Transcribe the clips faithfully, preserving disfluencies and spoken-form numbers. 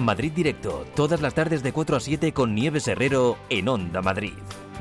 Madrid Directo, todas las tardes de cuatro a siete con Nieves Herrero en Onda Madrid.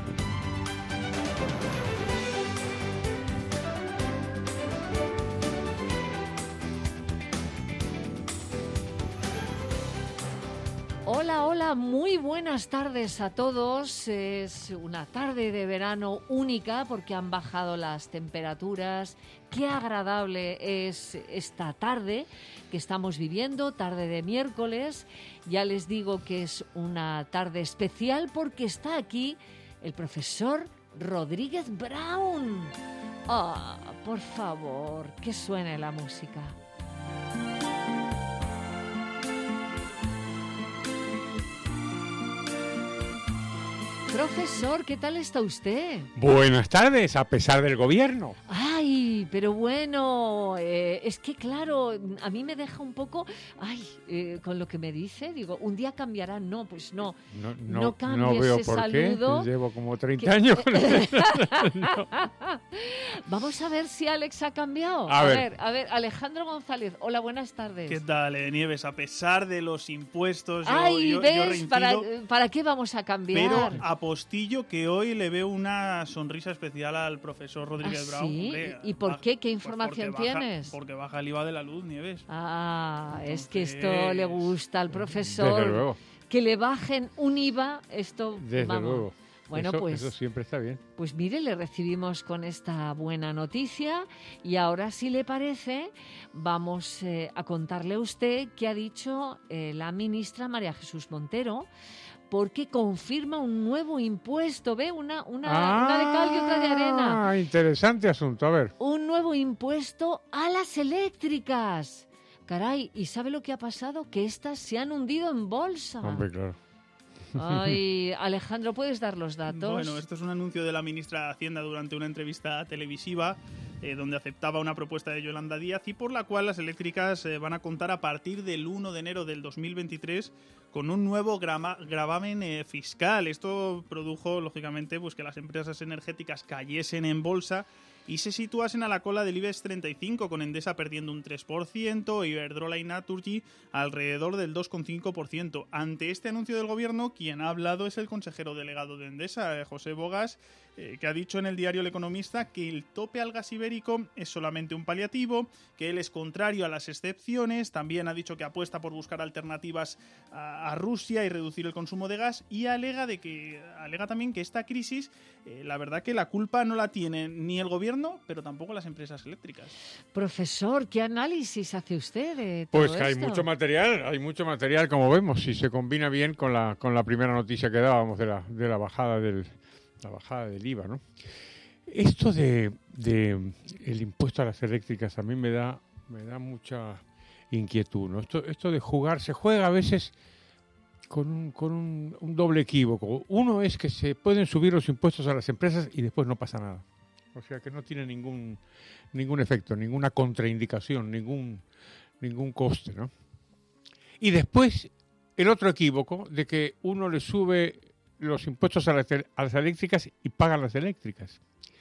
Hola, hola, muy buenas tardes a todos. Es una tarde de verano única porque han bajado las temperaturas. Qué agradable es esta tarde que estamos viviendo, tarde de miércoles. Ya les digo que es una tarde especial porque está aquí el profesor Rodríguez Brown. Ah, oh, por favor, que suene la música. Profesor, ¿qué tal está usted? Buenas tardes, a pesar del gobierno. Ay, pero bueno, eh, es que claro, a mí me deja un poco, ay, eh, con lo que me dice, digo, un día cambiará, no, pues no, no, no, no cambie no veo ese por saludo. Qué. Llevo como treinta que... años. no. Vamos a ver si Alex ha cambiado. A, a ver. ver, a ver, Alejandro González, hola, buenas tardes. ¿Qué tal, eh, Nieves? A pesar de los impuestos, ay, yo, yo, ¿ves? yo reincido, ¿Para, ¿Para qué vamos a cambiar? Pero apostillo que hoy le veo una sonrisa especial al profesor Rodríguez ¿Ah, Brown. sí? Hombre, ¿Y por baja, qué? ¿Qué pues información porque baja, tienes? Porque baja el I V A de la luz, Nieves. Ah, Entonces... es que esto le gusta al profesor. Desde luego. Que le bajen un I V A, esto, Desde vamos. luego. Bueno, eso, pues, eso siempre está bien. Pues mire, le recibimos con esta buena noticia y ahora, si le parece, vamos eh, a contarle a usted qué ha dicho eh, la ministra María Jesús Montero, porque confirma un nuevo impuesto, ¿ve? Una, una, ah, una de cal y otra de arena. Ah, interesante asunto, a ver. Un nuevo impuesto a las eléctricas. Caray, ¿y sabe lo que ha pasado? Que estas se han hundido en bolsa. Hombre, claro. Ay, Alejandro, ¿puedes dar los datos? Bueno, esto es un anuncio de la ministra de Hacienda durante una entrevista televisiva eh, donde aceptaba una propuesta de Yolanda Díaz y por la cual las eléctricas eh, van a contar a partir del uno de enero del dos mil veintitrés con un nuevo grama, gravamen eh, fiscal. Esto produjo, lógicamente, pues que las empresas energéticas cayesen en bolsa y se situasen a la cola del IBEX treinta y cinco, con Endesa perdiendo un tres por ciento, Iberdrola y Naturgy alrededor del dos coma cinco por ciento. Ante este anuncio del gobierno, quien ha hablado es el consejero delegado de Endesa, eh, José Bogas, eh, que ha dicho en el diario El Economista que el tope al gas ibérico es solamente un paliativo, que él es contrario a las excepciones, también ha dicho que apuesta por buscar alternativas a, a Rusia y reducir el consumo de gas y alega, de que, alega también que esta crisis, eh, la verdad que la culpa no la tiene ni el gobierno, pero tampoco las empresas eléctricas. Profesor, ¿qué análisis hace usted de todo Pues que esto? hay mucho material, hay mucho material, como vemos, si se combina bien con la con la primera noticia que dábamos de la de la bajada del la bajada del I V A, ¿no? Esto de, de el impuesto a las eléctricas a mí me da me da mucha inquietud, ¿no? Esto esto de jugar, se juega a veces con un con un, un doble equívoco. Uno es que se pueden subir los impuestos a las empresas y después no pasa nada. O sea que no tiene ningún ningún efecto, ninguna contraindicación, ningún ningún coste, ¿no? Y después el otro equívoco de que uno le sube los impuestos a las, a las eléctricas y pagan las eléctricas.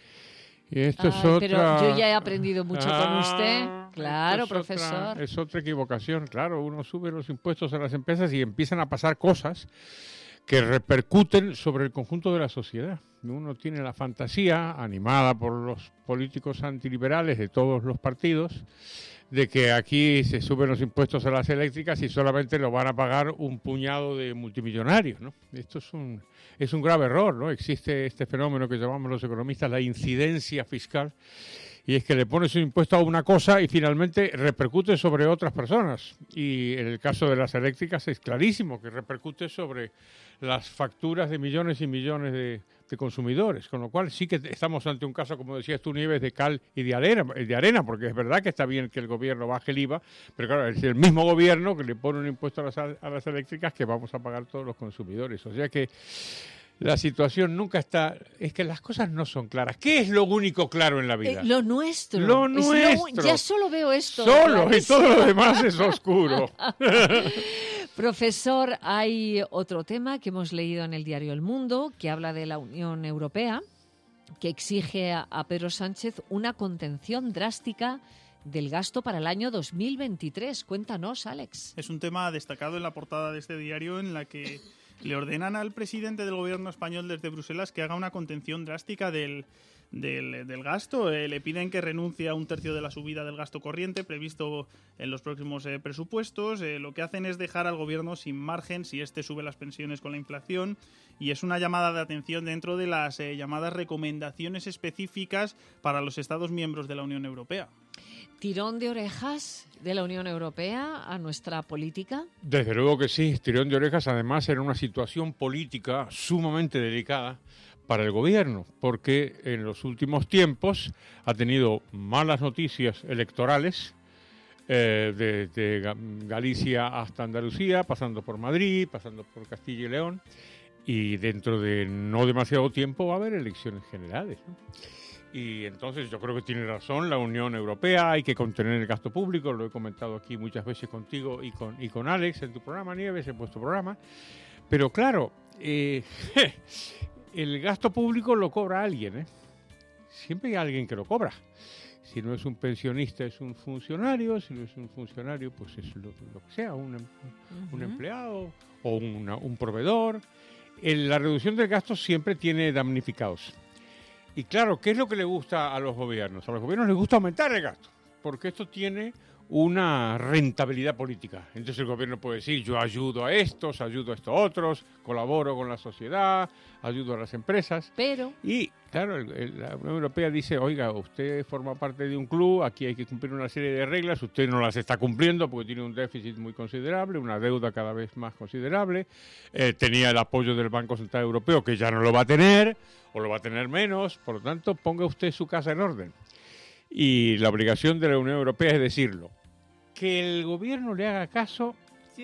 Y esto Ay, es otra... Pero yo ya he aprendido mucho ah, con usted. Claro, es profesor. Otra, es otra equivocación, claro. Uno sube los impuestos a las empresas y empiezan a pasar cosas que repercuten sobre el conjunto de la sociedad. Uno tiene la fantasía, animada por los políticos antiliberales de todos los partidos, de que aquí se suben los impuestos a las eléctricas y solamente lo van a pagar un puñado de multimillonarios, ¿no? Esto es un, es un grave error, ¿no? Existe este fenómeno que llamamos los economistas la incidencia fiscal, y es que le pones un impuesto a una cosa y finalmente repercute sobre otras personas. Y en el caso de las eléctricas es clarísimo que repercute sobre las facturas de millones y millones de, de consumidores. Con lo cual sí que estamos ante un caso, como decías tú, Nieves, de cal y de arena, de arena, porque es verdad que está bien que el gobierno baje el I V A, pero claro, es el mismo gobierno que le pone un impuesto a las, a las eléctricas que vamos a pagar todos los consumidores. O sea que la situación nunca está... Es que las cosas no son claras. ¿Qué es lo único claro en la vida? Eh, lo nuestro. Lo Es nuestro. Lo, ya solo veo esto. Solo, clarísimo. y todo lo demás es oscuro. Profesor, hay otro tema que hemos leído en el diario El Mundo, que habla de la Unión Europea, que exige a, a Pedro Sánchez una contención drástica del gasto para el año dos mil veintitrés. Cuéntanos, Alex. Es un tema destacado en la portada de este diario en la que le ordenan al presidente del gobierno español desde Bruselas que haga una contención drástica del, del, del gasto. Eh, le piden que renuncie a un tercio de la subida del gasto corriente previsto en los próximos eh, presupuestos. Eh, lo que hacen es dejar al gobierno sin margen si éste sube las pensiones con la inflación, y es una llamada de atención dentro de las eh, llamadas recomendaciones específicas para los Estados miembros de la Unión Europea. ¿Tirón de orejas de la Unión Europea a nuestra política? Desde luego que sí, tirón de orejas, además en una situación política sumamente delicada para el gobierno, porque en los últimos tiempos ha tenido malas noticias electorales, eh, desde Galicia hasta Andalucía, pasando por Madrid, pasando por Castilla y León, y dentro de no demasiado tiempo va a haber elecciones generales, ¿no? Y entonces yo creo que tiene razón la Unión Europea, hay que contener el gasto público, lo he comentado aquí muchas veces contigo y con, y con Alex en tu programa, Nieves, en vuestro programa. Pero claro, eh, el gasto público lo cobra alguien, ¿eh? Siempre hay alguien que lo cobra. Si no es un pensionista, es un funcionario, si no es un funcionario, pues es lo, lo que sea, un, uh-huh. un empleado o una, un proveedor. El, la reducción del gasto siempre tiene damnificados. Y claro, ¿qué es lo que le gusta a los gobiernos? A los gobiernos les gusta aumentar el gasto, porque esto tiene una rentabilidad política. Entonces el gobierno puede decir, yo ayudo a estos, ayudo a estos otros, colaboro con la sociedad, ayudo a las empresas. Pero... Y claro, el, el, la Unión Europea dice, oiga, usted forma parte de un club, aquí hay que cumplir una serie de reglas, usted no las está cumpliendo porque tiene un déficit muy considerable, una deuda cada vez más considerable, eh, tenía el apoyo del Banco Central Europeo, que ya no lo va a tener, o lo va a tener menos, por lo tanto, ponga usted su casa en orden. Y la obligación de la Unión Europea es decirlo. Que el gobierno le haga caso,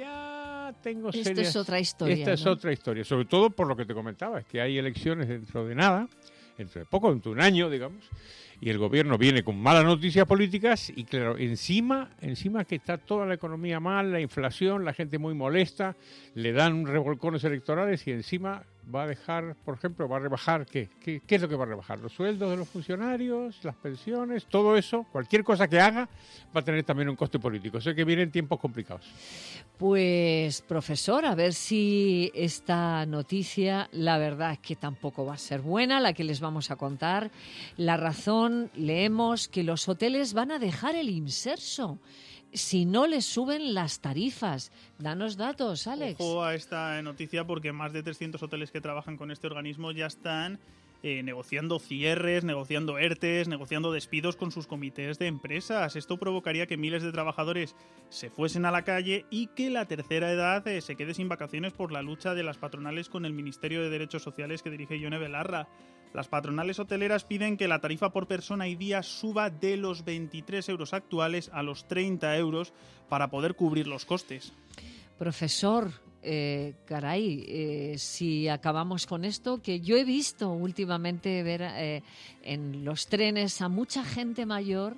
ya tengo serias... Esto es otra historia. Esta es ¿no? otra historia, sobre todo por lo que te comentaba, es que hay elecciones dentro de nada, dentro de poco, dentro de un año, digamos, y el gobierno viene con malas noticias políticas y claro, encima, encima que está toda la economía mal, la inflación, la gente muy molesta, le dan revolcones electorales y encima va a dejar, por ejemplo, va a rebajar, ¿qué? ¿Qué, qué es lo que va a rebajar? Los sueldos de los funcionarios, las pensiones, todo eso, cualquier cosa que haga va a tener también un coste político. O sea que vienen tiempos complicados. Pues, profesor, a ver si esta noticia, la verdad es que tampoco va a ser buena, la que les vamos a contar. La razón, leemos que los hoteles van a dejar el inserso si no les suben las tarifas. Danos datos, Alex. Ojo a esta noticia porque más de trescientos hoteles que trabajan con este organismo ya están eh, negociando cierres, negociando ERTES, negociando despidos con sus comités de empresas. Esto provocaría que miles de trabajadores se fuesen a la calle y que la tercera edad eh, se quede sin vacaciones por la lucha de las patronales con el Ministerio de Derechos Sociales que dirige Ione Belarra. Las patronales hoteleras piden que la tarifa por persona y día suba de los veintitrés euros actuales a los treinta euros para poder cubrir los costes. Profesor, eh, caray, eh, si acabamos con esto, que yo he visto últimamente ver eh, en los trenes a mucha gente mayor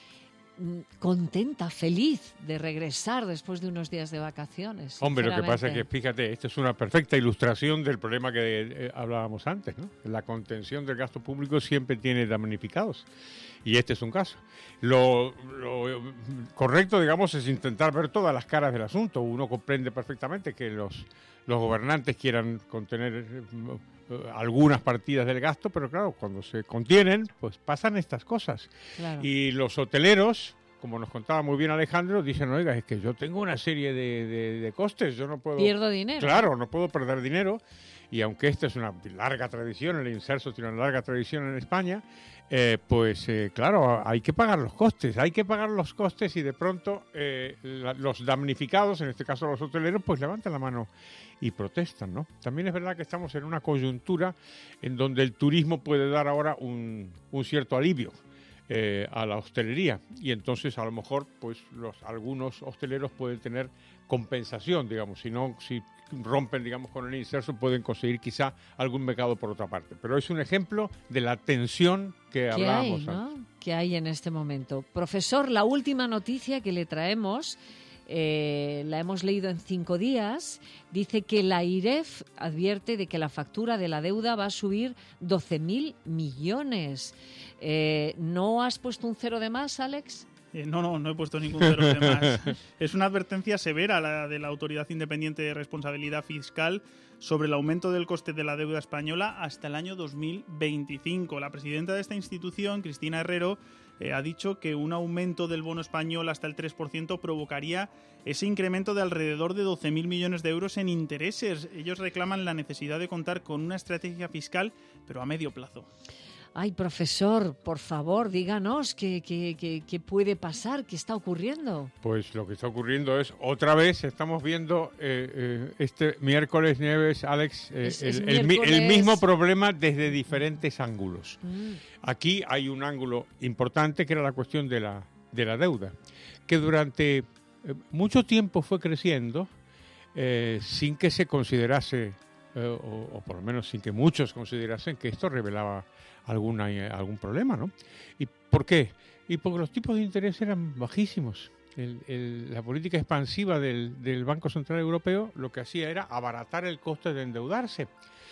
contenta, feliz de regresar después de unos días de vacaciones. Hombre, lo que pasa es que, fíjate, esto es una perfecta ilustración del problema que eh, hablábamos antes, ¿no? La contención del gasto público siempre tiene damnificados, y este es un caso. Lo, lo correcto, digamos, es intentar ver todas las caras del asunto. Uno comprende perfectamente que los, los gobernantes quieran contener eh, algunas partidas del gasto, pero claro, cuando se contienen, pues pasan estas cosas. Claro. Y los hoteleros, como nos contaba muy bien Alejandro, dicen, oiga, es que yo tengo una serie de, de, de costes, yo no puedo... Pierdo dinero. Claro, no puedo perder dinero, y aunque esta es una larga tradición, el inserso tiene una larga tradición en España, eh, pues eh, claro, hay que pagar los costes, hay que pagar los costes y de pronto eh, la, los damnificados, en este caso los hoteleros, pues levantan la mano y protestan, ¿no? También es verdad que estamos en una coyuntura en donde el turismo puede dar ahora un, un cierto alivio eh, a la hostelería, y entonces a lo mejor pues los algunos hosteleros pueden tener compensación, digamos, si no, si rompen, digamos, con el inserso, pueden conseguir quizá algún mercado por otra parte. Pero es un ejemplo de la tensión que hablábamos hay, ¿no? antes. Que hay en este momento. Profesor, la última noticia que le traemos, eh, la hemos leído en cinco días, dice que la IREF advierte de que la factura de la deuda va a subir doce mil millones. Eh, ¿No has puesto un cero de más, Alex? Eh, no, no, no he puesto ningún cero de más. Es una advertencia severa la de la Autoridad Independiente de Responsabilidad Fiscal sobre el aumento del coste de la deuda española hasta el año dos mil veinticinco. La presidenta de esta institución, Cristina Herrero, eh, ha dicho que un aumento del bono español hasta el tres por ciento provocaría ese incremento de alrededor de doce mil millones de euros en intereses. Ellos reclaman la necesidad de contar con una estrategia fiscal, pero a medio plazo. Ay, profesor, por favor, díganos qué, qué, qué, qué puede pasar, qué está ocurriendo. Pues lo que está ocurriendo es, otra vez estamos viendo eh, eh, este miércoles, Nieves, Alex, eh, Es- el, es el mi- el miércoles. mismo problema desde diferentes ángulos. Mm. Aquí hay un ángulo importante que era la cuestión de la, de la deuda, que durante eh, mucho tiempo fue creciendo eh, sin que se considerase, eh, o, o por lo menos sin que muchos considerasen que esto revelaba alguna, eh, algún problema, ¿no? ¿Y por qué? Y porque los tipos de interés eran bajísimos. El- el- la política expansiva del, del Banco Central Europeo lo que hacía era abaratar el coste de endeudarse.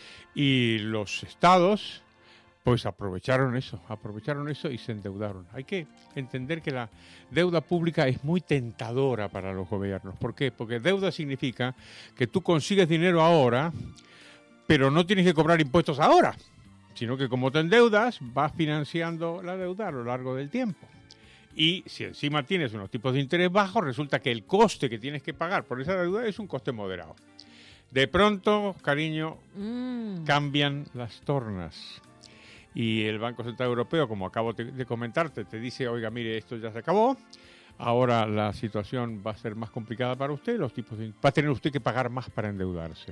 Y los estados pues aprovecharon eso, aprovecharon eso y se endeudaron. Hay que entender que la deuda pública es muy tentadora para los gobiernos. ¿Por qué? Porque deuda significa que tú consigues dinero ahora, pero no tienes que cobrar impuestos ahora, sino que como te endeudas, vas financiando la deuda a lo largo del tiempo. Y si encima tienes unos tipos de interés bajos, resulta que el coste que tienes que pagar por esa deuda es un coste moderado. De pronto, cariño, Mm. cambian las tornas. Y el Banco Central Europeo, como acabo de de comentarte, te dice, oiga, mire, esto ya se acabó, ahora la situación va a ser más complicada para usted, los tipos de, va a tener usted que pagar más para endeudarse.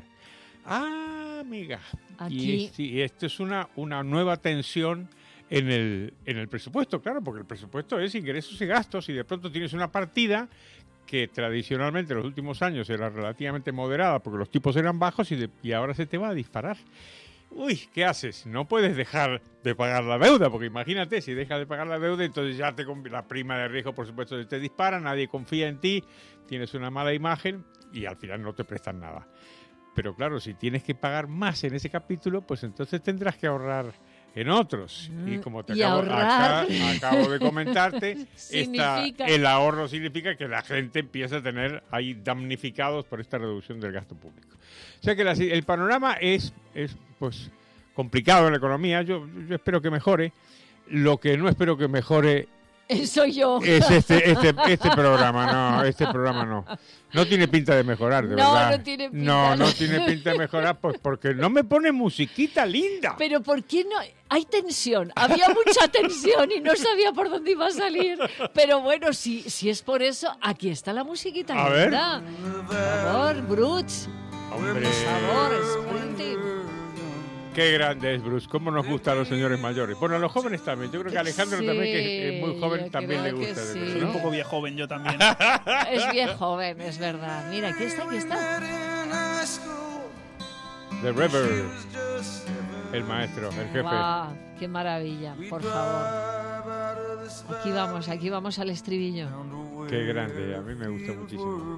Ah, amiga. Aquí- Y, es- y esto es una, una nueva tensión en el, en el presupuesto, claro, porque el presupuesto es ingresos y gastos, y de pronto tienes una partida que tradicionalmente en los últimos años era relativamente moderada porque los tipos eran bajos y, de- y ahora se te va a disparar. Uy, ¿qué haces? No puedes dejar de pagar la deuda, porque imagínate, si dejas de pagar la deuda, entonces ya te conv- la prima de riesgo, por supuesto, se te dispara, nadie confía en ti, tienes una mala imagen y al final no te prestan nada. Pero claro, si tienes que pagar más en ese capítulo, pues entonces tendrás que ahorrar en otros. Y como te Y acabo, ahorrar. acá- acabo de comentarte, esta- Significa- el ahorro significa que la gente empieza a tener ahí damnificados por esta reducción del gasto público. O sea que la- el panorama es, es pues complicado en la economía. Yo, yo espero que mejore. Lo que no espero que mejore Soy yo. es este, este, este programa. No, este programa no. No tiene pinta de mejorar, de No, verdad. no tiene pinta. No, no tiene pinta de mejorar, pues porque no me pone musiquita linda. Pero ¿por qué no? Hay tensión. Había mucha tensión y no sabía por dónde iba a salir. Pero bueno, si, si es por eso, aquí está la musiquita A ver. linda. Por favor, Bruce. Hombre, Por favor, Springsteen. qué grande es Bruce. Cómo nos gusta a los señores mayores. Bueno, a los jóvenes también. Yo creo que a Alejandro Sí, también, que es muy joven, yo también le creo que gusta. de sí. Bruce, Soy ¿no? un poco viejo joven yo también. Es bien joven, es verdad. Mira, aquí está, aquí está. The River. El maestro, el jefe. Guau, qué maravilla, por favor. Aquí vamos, aquí vamos al estribillo. Qué grande. A mí me gusta muchísimo.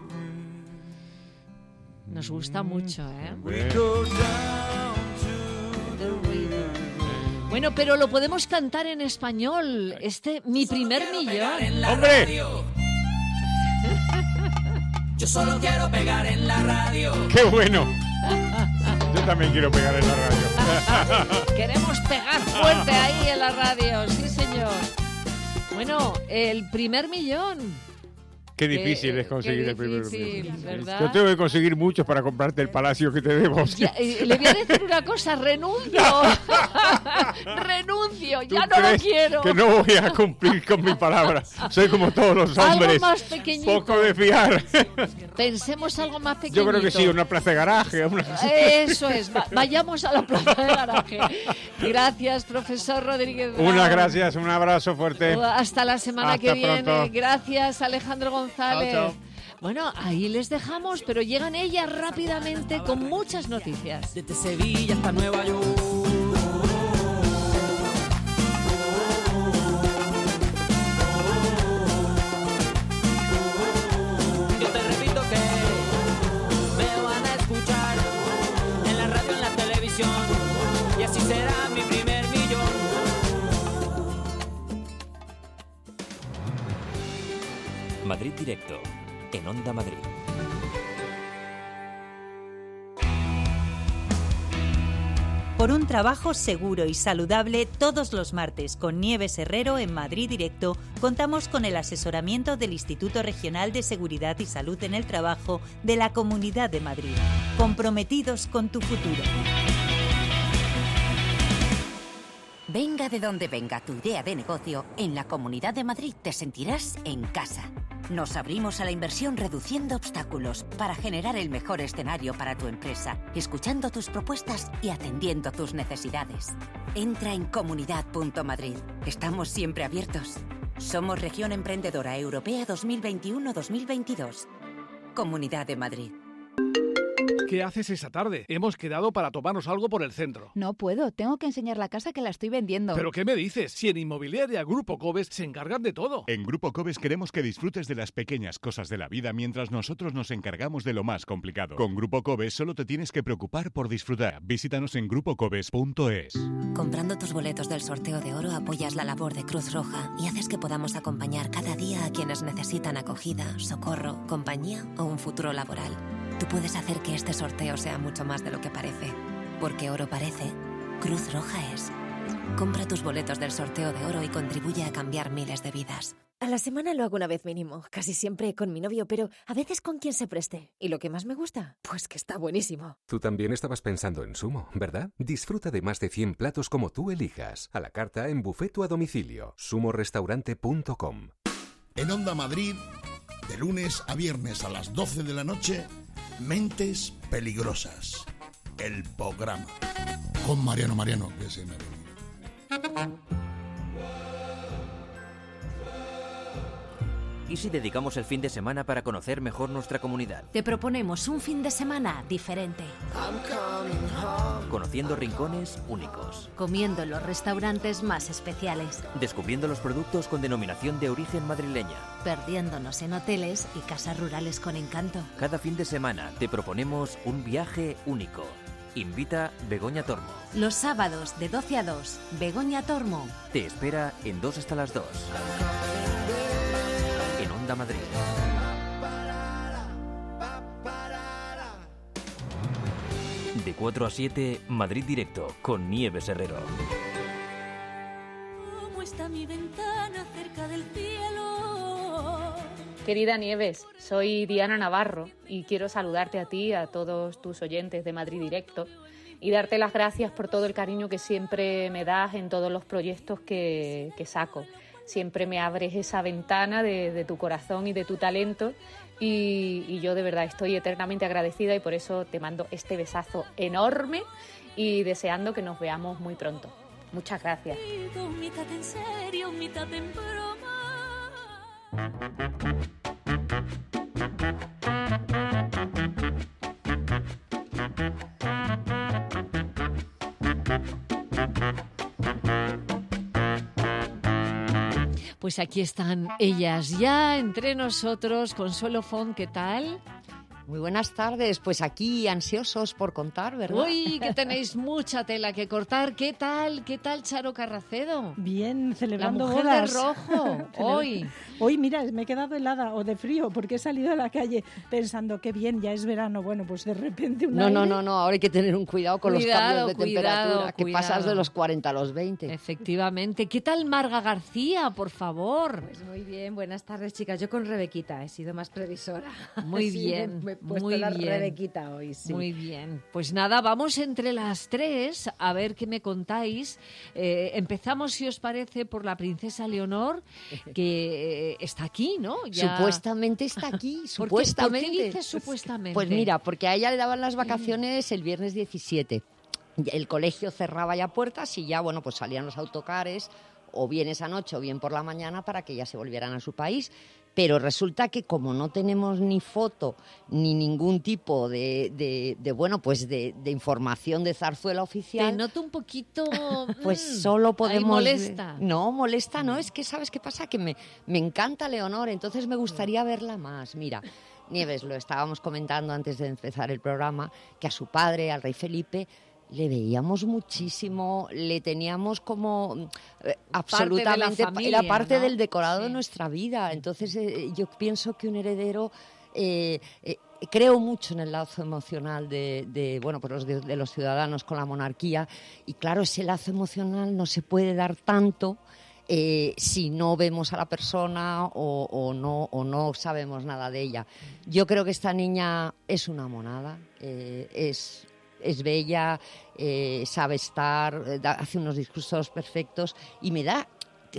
Nos gusta mucho, ¿eh? Hombre. The River. Bueno, pero lo podemos cantar en español. Este, mi primer millón. ¡Hombre! Yo solo quiero pegar en la radio. ¡Qué bueno! Yo también quiero pegar en la radio. Queremos pegar fuerte ahí en la radio, sí señor. Bueno, el primer millón. Qué difícil Qué- es conseguir qué el primer difícil, millón. ¿verdad? Yo tengo que conseguir muchos para comprarte el palacio que te debo. Ya, eh, le voy a decir una cosa, renuncio. renuncio, ¿Tú ya no lo crees quiero. que no voy a cumplir con mi palabra? Soy como todos los Algo hombres. más pequeñito. Poco de fiar. Pensemos algo más pequeñito. Yo creo que sí, una plaza de garaje. Una... Eso es, va- vayamos a la plaza de garaje. Gracias, profesor Rodríguez Brown. Unas gracias, un abrazo fuerte. Hasta la semana Hasta que viene. pronto. Gracias, Alejandro González. Chao, chao. Bueno, ahí les dejamos, pero llegan ellas rápidamente con muchas noticias. Desde Sevilla hasta Nueva York. Yo te repito que me van a escuchar en la radio, en la televisión, y así será mi primer millón. Madrid Directo, en Onda Madrid. Por un trabajo seguro y saludable, todos los martes con Nieves Herrero en Madrid Directo contamos con el asesoramiento del Instituto Regional de Seguridad y Salud en el Trabajo de la Comunidad de Madrid. Comprometidos con tu futuro. Venga de donde venga tu idea de negocio, en la Comunidad de Madrid te sentirás en casa. Nos abrimos a la inversión reduciendo obstáculos para generar el mejor escenario para tu empresa, escuchando tus propuestas y atendiendo tus necesidades. Entra en comunidad punto madrid. Estamos siempre abiertos. Somos Región Emprendedora Europea dos mil veintiuno dos mil veintidós. Comunidad de Madrid. ¿Qué haces esa tarde? Hemos quedado para tomarnos algo por el centro. No puedo, tengo que enseñar la casa que la estoy vendiendo. ¿Pero qué me dices? Si en Inmobiliaria Grupo Cobes se encargan de todo. En Grupo Cobes queremos que disfrutes de las pequeñas cosas de la vida mientras nosotros nos encargamos de lo más complicado. Con Grupo Cobes solo te tienes que preocupar por disfrutar. Visítanos en grupo cobes punto es. Comprando tus boletos del sorteo de oro apoyas la labor de Cruz Roja y haces que podamos acompañar cada día a quienes necesitan acogida, socorro, compañía o un futuro laboral. Tú puedes hacer que este sorteo sea mucho más de lo que parece. Porque oro parece, Cruz Roja es. Compra tus boletos del sorteo de oro y contribuye a cambiar miles de vidas. A la semana lo hago una vez mínimo, casi siempre con mi novio, pero a veces con quien se preste. ¿Y lo que más me gusta? Pues que está buenísimo. Tú también estabas pensando en Sumo, ¿verdad? Disfruta de más de cien platos como tú elijas. A la carta, en buffet o a domicilio. sumo restaurante punto com. En Onda Madrid, de lunes a viernes a las doce de la noche, Mentes Peligrosas, el programa. Con Mariano Mariano, que se me ha venido. ¿Y si dedicamos el fin de semana para conocer mejor nuestra comunidad? Te proponemos un fin de semana diferente. Conociendo rincones únicos. Comiendo en los restaurantes más especiales. Descubriendo los productos con denominación de origen madrileña. Perdiéndonos en hoteles y casas rurales con encanto. Cada fin de semana te proponemos un viaje único. Invita Begoña Tormo. Los sábados de doce a dos, Begoña Tormo. Te espera en dos hasta las dos. En Onda Madrid. De cuatro a siete, Madrid Directo, con Nieves Herrero. ¿Cómo está mi ventana cerca del cielo? Querida Nieves, soy Diana Navarro y quiero saludarte a ti, a todos tus oyentes de Madrid Directo y darte las gracias por todo el cariño que siempre me das en todos los proyectos que, que saco. Siempre me abres esa ventana de, de tu corazón y de tu talento y, y yo de verdad estoy eternamente agradecida y por eso te mando este besazo enorme y deseando que nos veamos muy pronto. Muchas gracias. Mitad en serio, mitad en broma. Pues aquí están ellas ya entre nosotros. Consuelo Font, ¿qué tal? Muy buenas tardes, pues aquí ansiosos por contar, ¿verdad? Uy, que tenéis mucha tela que cortar. ¿Qué tal? ¿Qué tal, Charo Carracedo? Bien, celebrando La mujer bodas. de rojo, hoy. Hoy, mira, me he quedado helada o de frío porque he salido a la calle pensando que bien, ya es verano. Bueno, pues de repente un No, aire... no, no, no, ahora hay que tener un cuidado con Cuidado, los cambios de cuidado, temperatura, que cuidado. pasas de los cuarenta a los veinte. Efectivamente. ¿Qué tal Marga García, por favor? Pues muy bien, buenas tardes, chicas. Yo con Rebequita he sido más previsora. Muy Sí, bien, me he puesto muy la bien. Rebequita hoy, sí. Muy bien. Pues nada, vamos entre las tres a ver qué me contáis. Eh, empezamos, si os parece, por la princesa Leonor, que eh, está aquí, ¿no? Ya... Supuestamente está aquí, ¿Por qué- supuestamente. ¿Por qué dices supuestamente? Pues mira, porque a ella le daban las vacaciones el viernes diecisiete. El colegio cerraba ya puertas y ya, bueno, pues salían los autocares o bien esa noche o bien por la mañana para que ya se volvieran a su país. Pero resulta que como no tenemos ni foto ni ningún tipo de, de, de bueno, pues de, de información de Zarzuela oficial... Te noto un poquito... Pues mm, solo ahí podemos... molesta. No, molesta no, es que ¿sabes qué pasa? Que me, me encanta Leonor, entonces me gustaría verla más. Mira, Nieves, lo estábamos comentando antes de empezar el programa, que a su padre, al rey Felipe, le veíamos muchísimo, le teníamos como eh, absolutamente, parte de la familia, era parte ¿no? del decorado Sí. de nuestra vida. Entonces eh, yo pienso que un heredero, eh, eh, creo mucho en el lazo emocional de, de bueno, pues los de, de los ciudadanos con la monarquía, y claro, ese lazo emocional no se puede dar tanto Eh, si no vemos a la persona o, o, no, o no sabemos nada de ella. Yo creo que esta niña es una monada, eh, es, es bella, eh, sabe estar, eh, da, hace unos discursos perfectos y me da,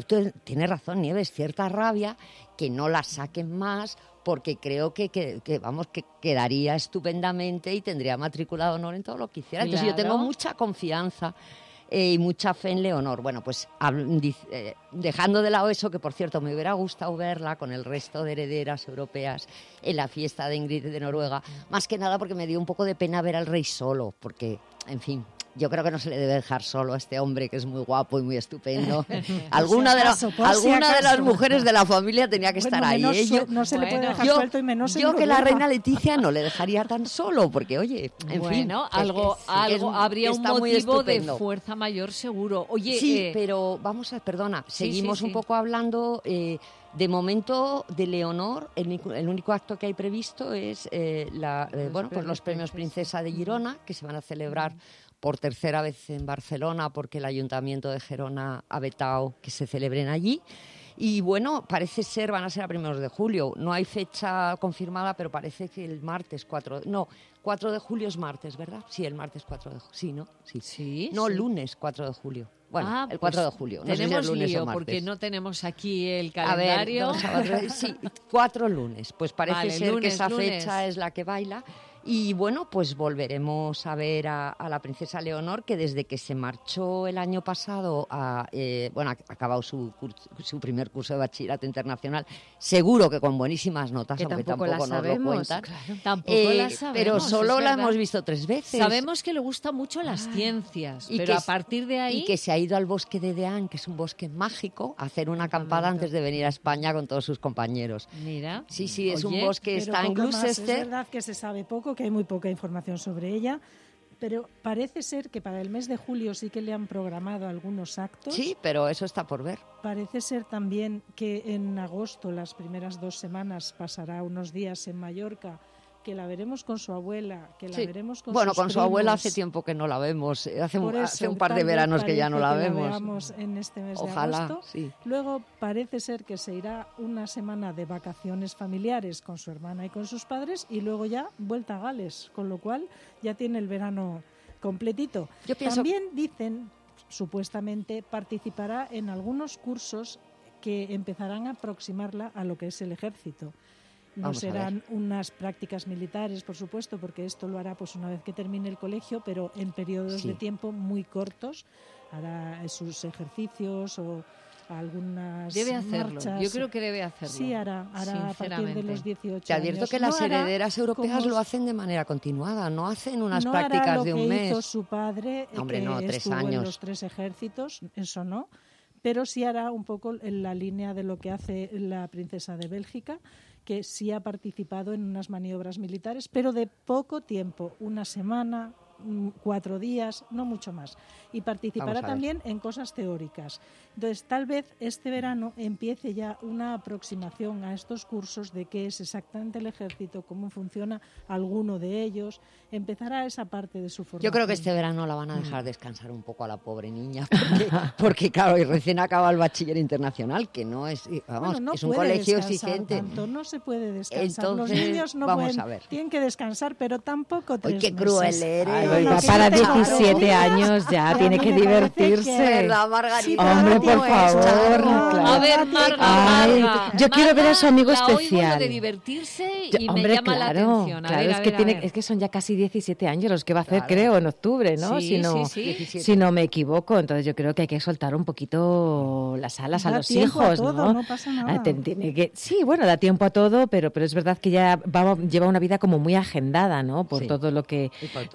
tiene razón Nieves, cierta rabia que no la saquen más, porque creo que, que, que, vamos, que quedaría estupendamente y tendría matrícula de honor en todo lo que hiciera. Entonces Claro. yo tengo mucha confianza Eh, y mucha fe en Leonor. Bueno, pues hab- dic- eh, dejando de lado eso, que por cierto me hubiera gustado verla con el resto de herederas europeas en la fiesta de Ingrid de Noruega, más que nada porque me dio un poco de pena ver al rey solo, porque, en fin, yo creo que no se le debe dejar solo a este hombre que es muy guapo y muy estupendo. alguna si de, la- acaso, por si alguna de las acaso. mujeres de la familia tenía que Bueno, estar ahí. menos ¿eh? Yo- sue- no se le puede dejar yo- suelto y menos en Yo que la Noruega. reina Leticia no le dejaría tan solo, porque oye, en bueno, fin. que- algo, que- que algo es- habría que un está muy motivo de estupendo. fuerza mayor seguro. Oye, Sí, eh, pero vamos a, perdona, sí, seguimos sí, un sí. poco hablando. eh, de momento, de Leonor, el, único- el único acto que hay previsto es eh, la, eh, Los bueno, pues los premios Princesa de Girona, que se van a celebrar por tercera vez en Barcelona, porque el Ayuntamiento de Gerona ha vetado que se celebren allí. Y bueno, parece ser, van a ser a primeros de julio. No hay fecha confirmada, pero parece que el martes cuatro... No, cuatro de julio es martes, ¿verdad? Sí, el martes cuatro de julio. Sí, ¿no? Sí. Sí, No, sí. lunes cuatro de julio. Bueno, ah, el cuatro pues de julio. No sé si tenemos es lunes lío o martes. porque no tenemos aquí el A ver, calendario. dos sábados, sí, cuatro lunes. Pues parece Vale, ser lunes, que esa lunes. fecha es la que baila. Y bueno, pues volveremos a ver a, a la princesa Leonor, que desde que se marchó el año pasado, a, eh, bueno, ha acabado su, cur- su primer curso de bachillerato internacional, seguro que con buenísimas notas, Que aunque tampoco tampoco, la nos lo sabemos, cuentan. claro. Tampoco Eh, la sabemos, pero solo es la verdad. hemos visto tres veces. Sabemos que le gustan mucho las ciencias, Y pero que a es- partir de ahí... Y que se ha ido al bosque de Deán, que es un bosque mágico, a hacer una acampada antes de venir a España con todos sus compañeros. Mira. Sí, sí, es Oye, un bosque, Pero está en poco más. Es Gloucester. verdad que se sabe poco, que hay muy poca información sobre ella, pero parece ser que para el mes de julio sí que le han programado algunos actos. Sí, pero eso está por ver. Parece ser también que en agosto, las primeras dos semanas, pasará unos días en Mallorca, que la veremos con su abuela, que la Sí. veremos con Bueno, sus con su abuela primos. hace tiempo que no la vemos. eh, Hace, un- Por eso, hace un par de tal vez veranos que ya no la parece que vemos. veamos en este mes Ojalá, de agosto. sí. Luego parece ser que se irá una semana de vacaciones familiares con su hermana y con sus padres y luego ya vuelta a Gales, con lo cual ya tiene el verano completito. Yo pienso- También dicen, supuestamente, participará en algunos cursos que empezarán a aproximarla a lo que es el ejército. No Vamos a ver. serán unas prácticas militares, por supuesto, porque esto lo hará pues una vez que termine el colegio, pero en periodos Sí. de tiempo muy cortos. Hará sus ejercicios o algunas Debe hacerlo. marchas. Yo creo que debe hacerlo. Sí, hará, hará a partir de sinceramente. los dieciocho Te advierto años. que las No hará herederas europeas como lo hacen de manera continuada, no hacen unas no hará prácticas lo de un que mes. hizo su padre, eh, Hombre, que no, tres estuvo años. en los tres ejércitos, eso no, pero sí hará un poco en la línea de lo que hace la princesa de Bélgica, que sí ha participado en unas maniobras militares, pero de poco tiempo, una semana, mm, cuatro días, no mucho más. Y participará Vamos a ver. también en cosas teóricas. Entonces, tal vez este verano empiece ya una aproximación a estos cursos de qué es exactamente el ejército, cómo funciona alguno de ellos. Empezará esa parte de su formación. Yo creo que este verano la van a dejar descansar un poco a la pobre niña, porque, porque, claro, y recién acaba el bachiller internacional, que no es, vamos, Bueno, no es un puede colegio descansar exigente. tanto, no se puede descansar. Entonces, Los niños no vamos pueden, a ver. tienen que descansar, pero tampoco tres qué meses. cruel eres. Ay, No, oiga, no, sí, para te diecisiete cabrón. años ya Pero tiene a mí que me parece divertirse. que- ¿Verdad, Margarita? Sí, Hombre, pero por no es, favor. claro. claro. A ver, Marga, Ay, Marga, yo quiero ver a su amigo Marga, la oigo especial. lo de divertirse Yo- y hombre, me llama claro, la atención. A claro, ver, es a que ver, a tiene, ver. es que son ya casi diecisiete años los que va a hacer, Claro. creo, en octubre, ¿no? Sí, si no, sí, sí. si no me equivoco. Entonces yo creo que hay que soltar un poquito las alas a Da los tiempo a hijos, todo, ¿no? no pasa nada. Ah, te- tiene que, sí, bueno, da tiempo a todo, pero, pero es verdad que ya va, lleva una vida como muy agendada, ¿no? Por Sí. todo lo que, Y por todo. lo que está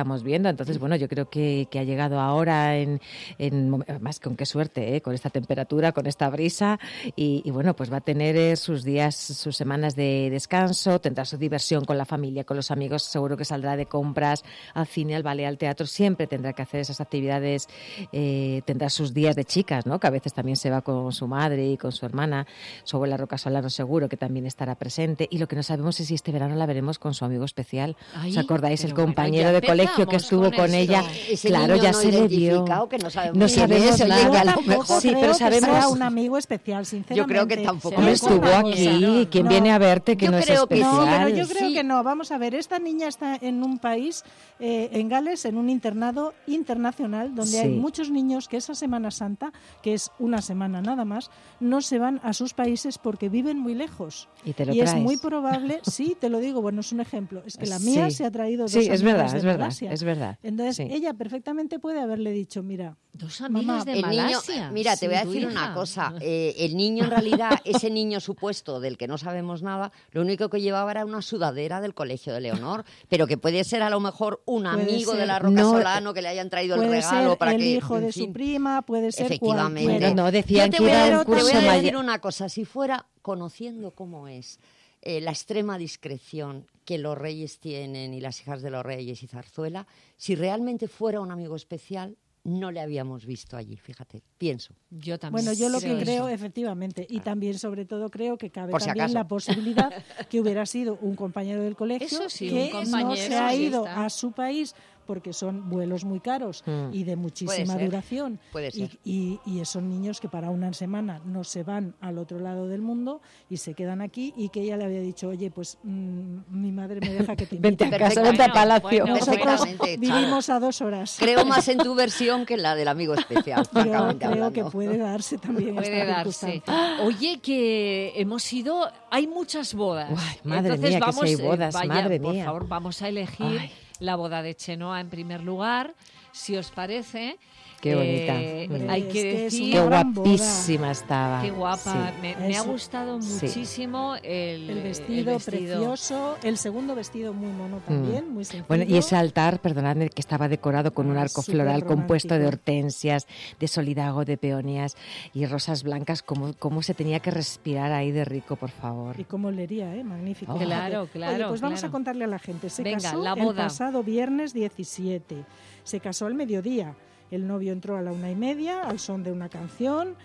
estamos viendo. Entonces, bueno, yo creo que, que ha llegado ahora, en, en más con qué suerte, ¿eh? Con esta temperatura, con esta brisa, y, y bueno, pues va a tener eh, sus días, sus semanas de descanso, tendrá su diversión con la familia, con los amigos, seguro que saldrá de compras, al cine, al ballet, al teatro, siempre tendrá que hacer esas actividades, eh, tendrá sus días de chicas, ¿no? Que a veces también se va con su madre y con su hermana, su abuela Roca Solano seguro que también estará presente, y lo que no sabemos es si este verano la veremos con su amigo especial. Ay, ¿os acordáis? El bueno, compañero ya de colegio que estuvo con con, esto. ella, Ese claro, niño ya no se le dio. identificado, que no sabemos No quién sabemos es, nada, oye, a lo Tampoco mejor sí, creo pero que sea sabemos. un amigo especial, sinceramente. Yo creo que tampoco. Hombre, Será estuvo una aquí, cosa. ¿quién No. viene a verte que Yo no es creo que especial? No, pero yo creo Sí. que no. Vamos a ver, esta niña está en un país, eh, en Gales, en un internado internacional, donde Sí. hay muchos niños que esa Semana Santa, que es una semana nada más, no se van a sus países porque viven muy lejos. Y te lo Y es traes. muy probable, sí, te lo digo, bueno, es un ejemplo, es que la mía Sí. se ha traído dos Sí, es amigas verdad, de es verdad, Malasia. es verdad. Entonces, Sí. ella perfectamente puede haberle dicho, mira, Dos mamá, amigas de El niño, Malasia. mira, te Sí, voy a tu decir hija. una cosa. Eh, el niño, en realidad, ese niño supuesto del que no sabemos nada, lo único que llevaba era una sudadera del colegio de Leonor, pero que puede ser a lo mejor un Puede amigo ser. de la Roca No, Solano que le hayan traído el puede regalo ser para el que... hijo en de fin. su prima, puede ser Efectivamente. cualquiera. No, decían Yo te que voy a- era un te voy curso a decir mayor. una cosa. Si fuera conociendo cómo es eh, la extrema discreción que los reyes tienen y las hijas de los reyes y Zarzuela, si realmente fuera un amigo especial, no le habíamos visto allí, fíjate, pienso. Yo también. Bueno, yo lo creo que creo, eso. efectivamente, y también, sobre todo, creo que cabe Por si también acaso. la posibilidad que hubiera sido un compañero del colegio Eso sí, que un compañero, no se ha ahí ido está. a su país porque son vuelos muy caros Mm. y de muchísima ser, duración. puede Y, ser. y, y son niños que para una semana no se van al otro lado del mundo y se quedan aquí, y que ella le había dicho, oye, pues mm, mi madre me deja que te Vente invite. a casa, vente a Bueno, Palacio. bueno, Nosotros Perfectamente, vivimos a dos horas. Creo más en tu versión que en la del amigo especial, Yo francamente creo hablando. que puede darse también Puede esta darse. circunstancia. Oye, que hemos ido, hay muchas bodas. Uy, madre Entonces mía, que vamos, si hay eh, bodas, vaya, madre por mía. favor, vamos a elegir Ay. la boda de Chenoa en primer lugar, si os parece. Qué bonita. Eh, Mm. hay Es que que es decir Qué una gran boda. guapísima estaba. qué guapa. Sí. Me, me ha Eso. gustado Sí. muchísimo el, El vestido, el vestido. precioso, el segundo vestido muy mono también, muy sencillo. Bueno, y ese altar, perdonadme, que estaba decorado con un Ah, arco súper floral compuesto de romántico. hortensias, de solidago, de peonías y rosas blancas. ¿Cómo, cómo se tenía que respirar ahí de rico, por favor? Y cómo leería, ¿eh? Magnífico. Oh. Claro, Fíjate. claro, Oye, pues vamos claro. a contarle a la gente. Se Venga, casó la el boda. pasado viernes diecisiete. Se casó al mediodía. El novio entró a la una y media al son de una canción.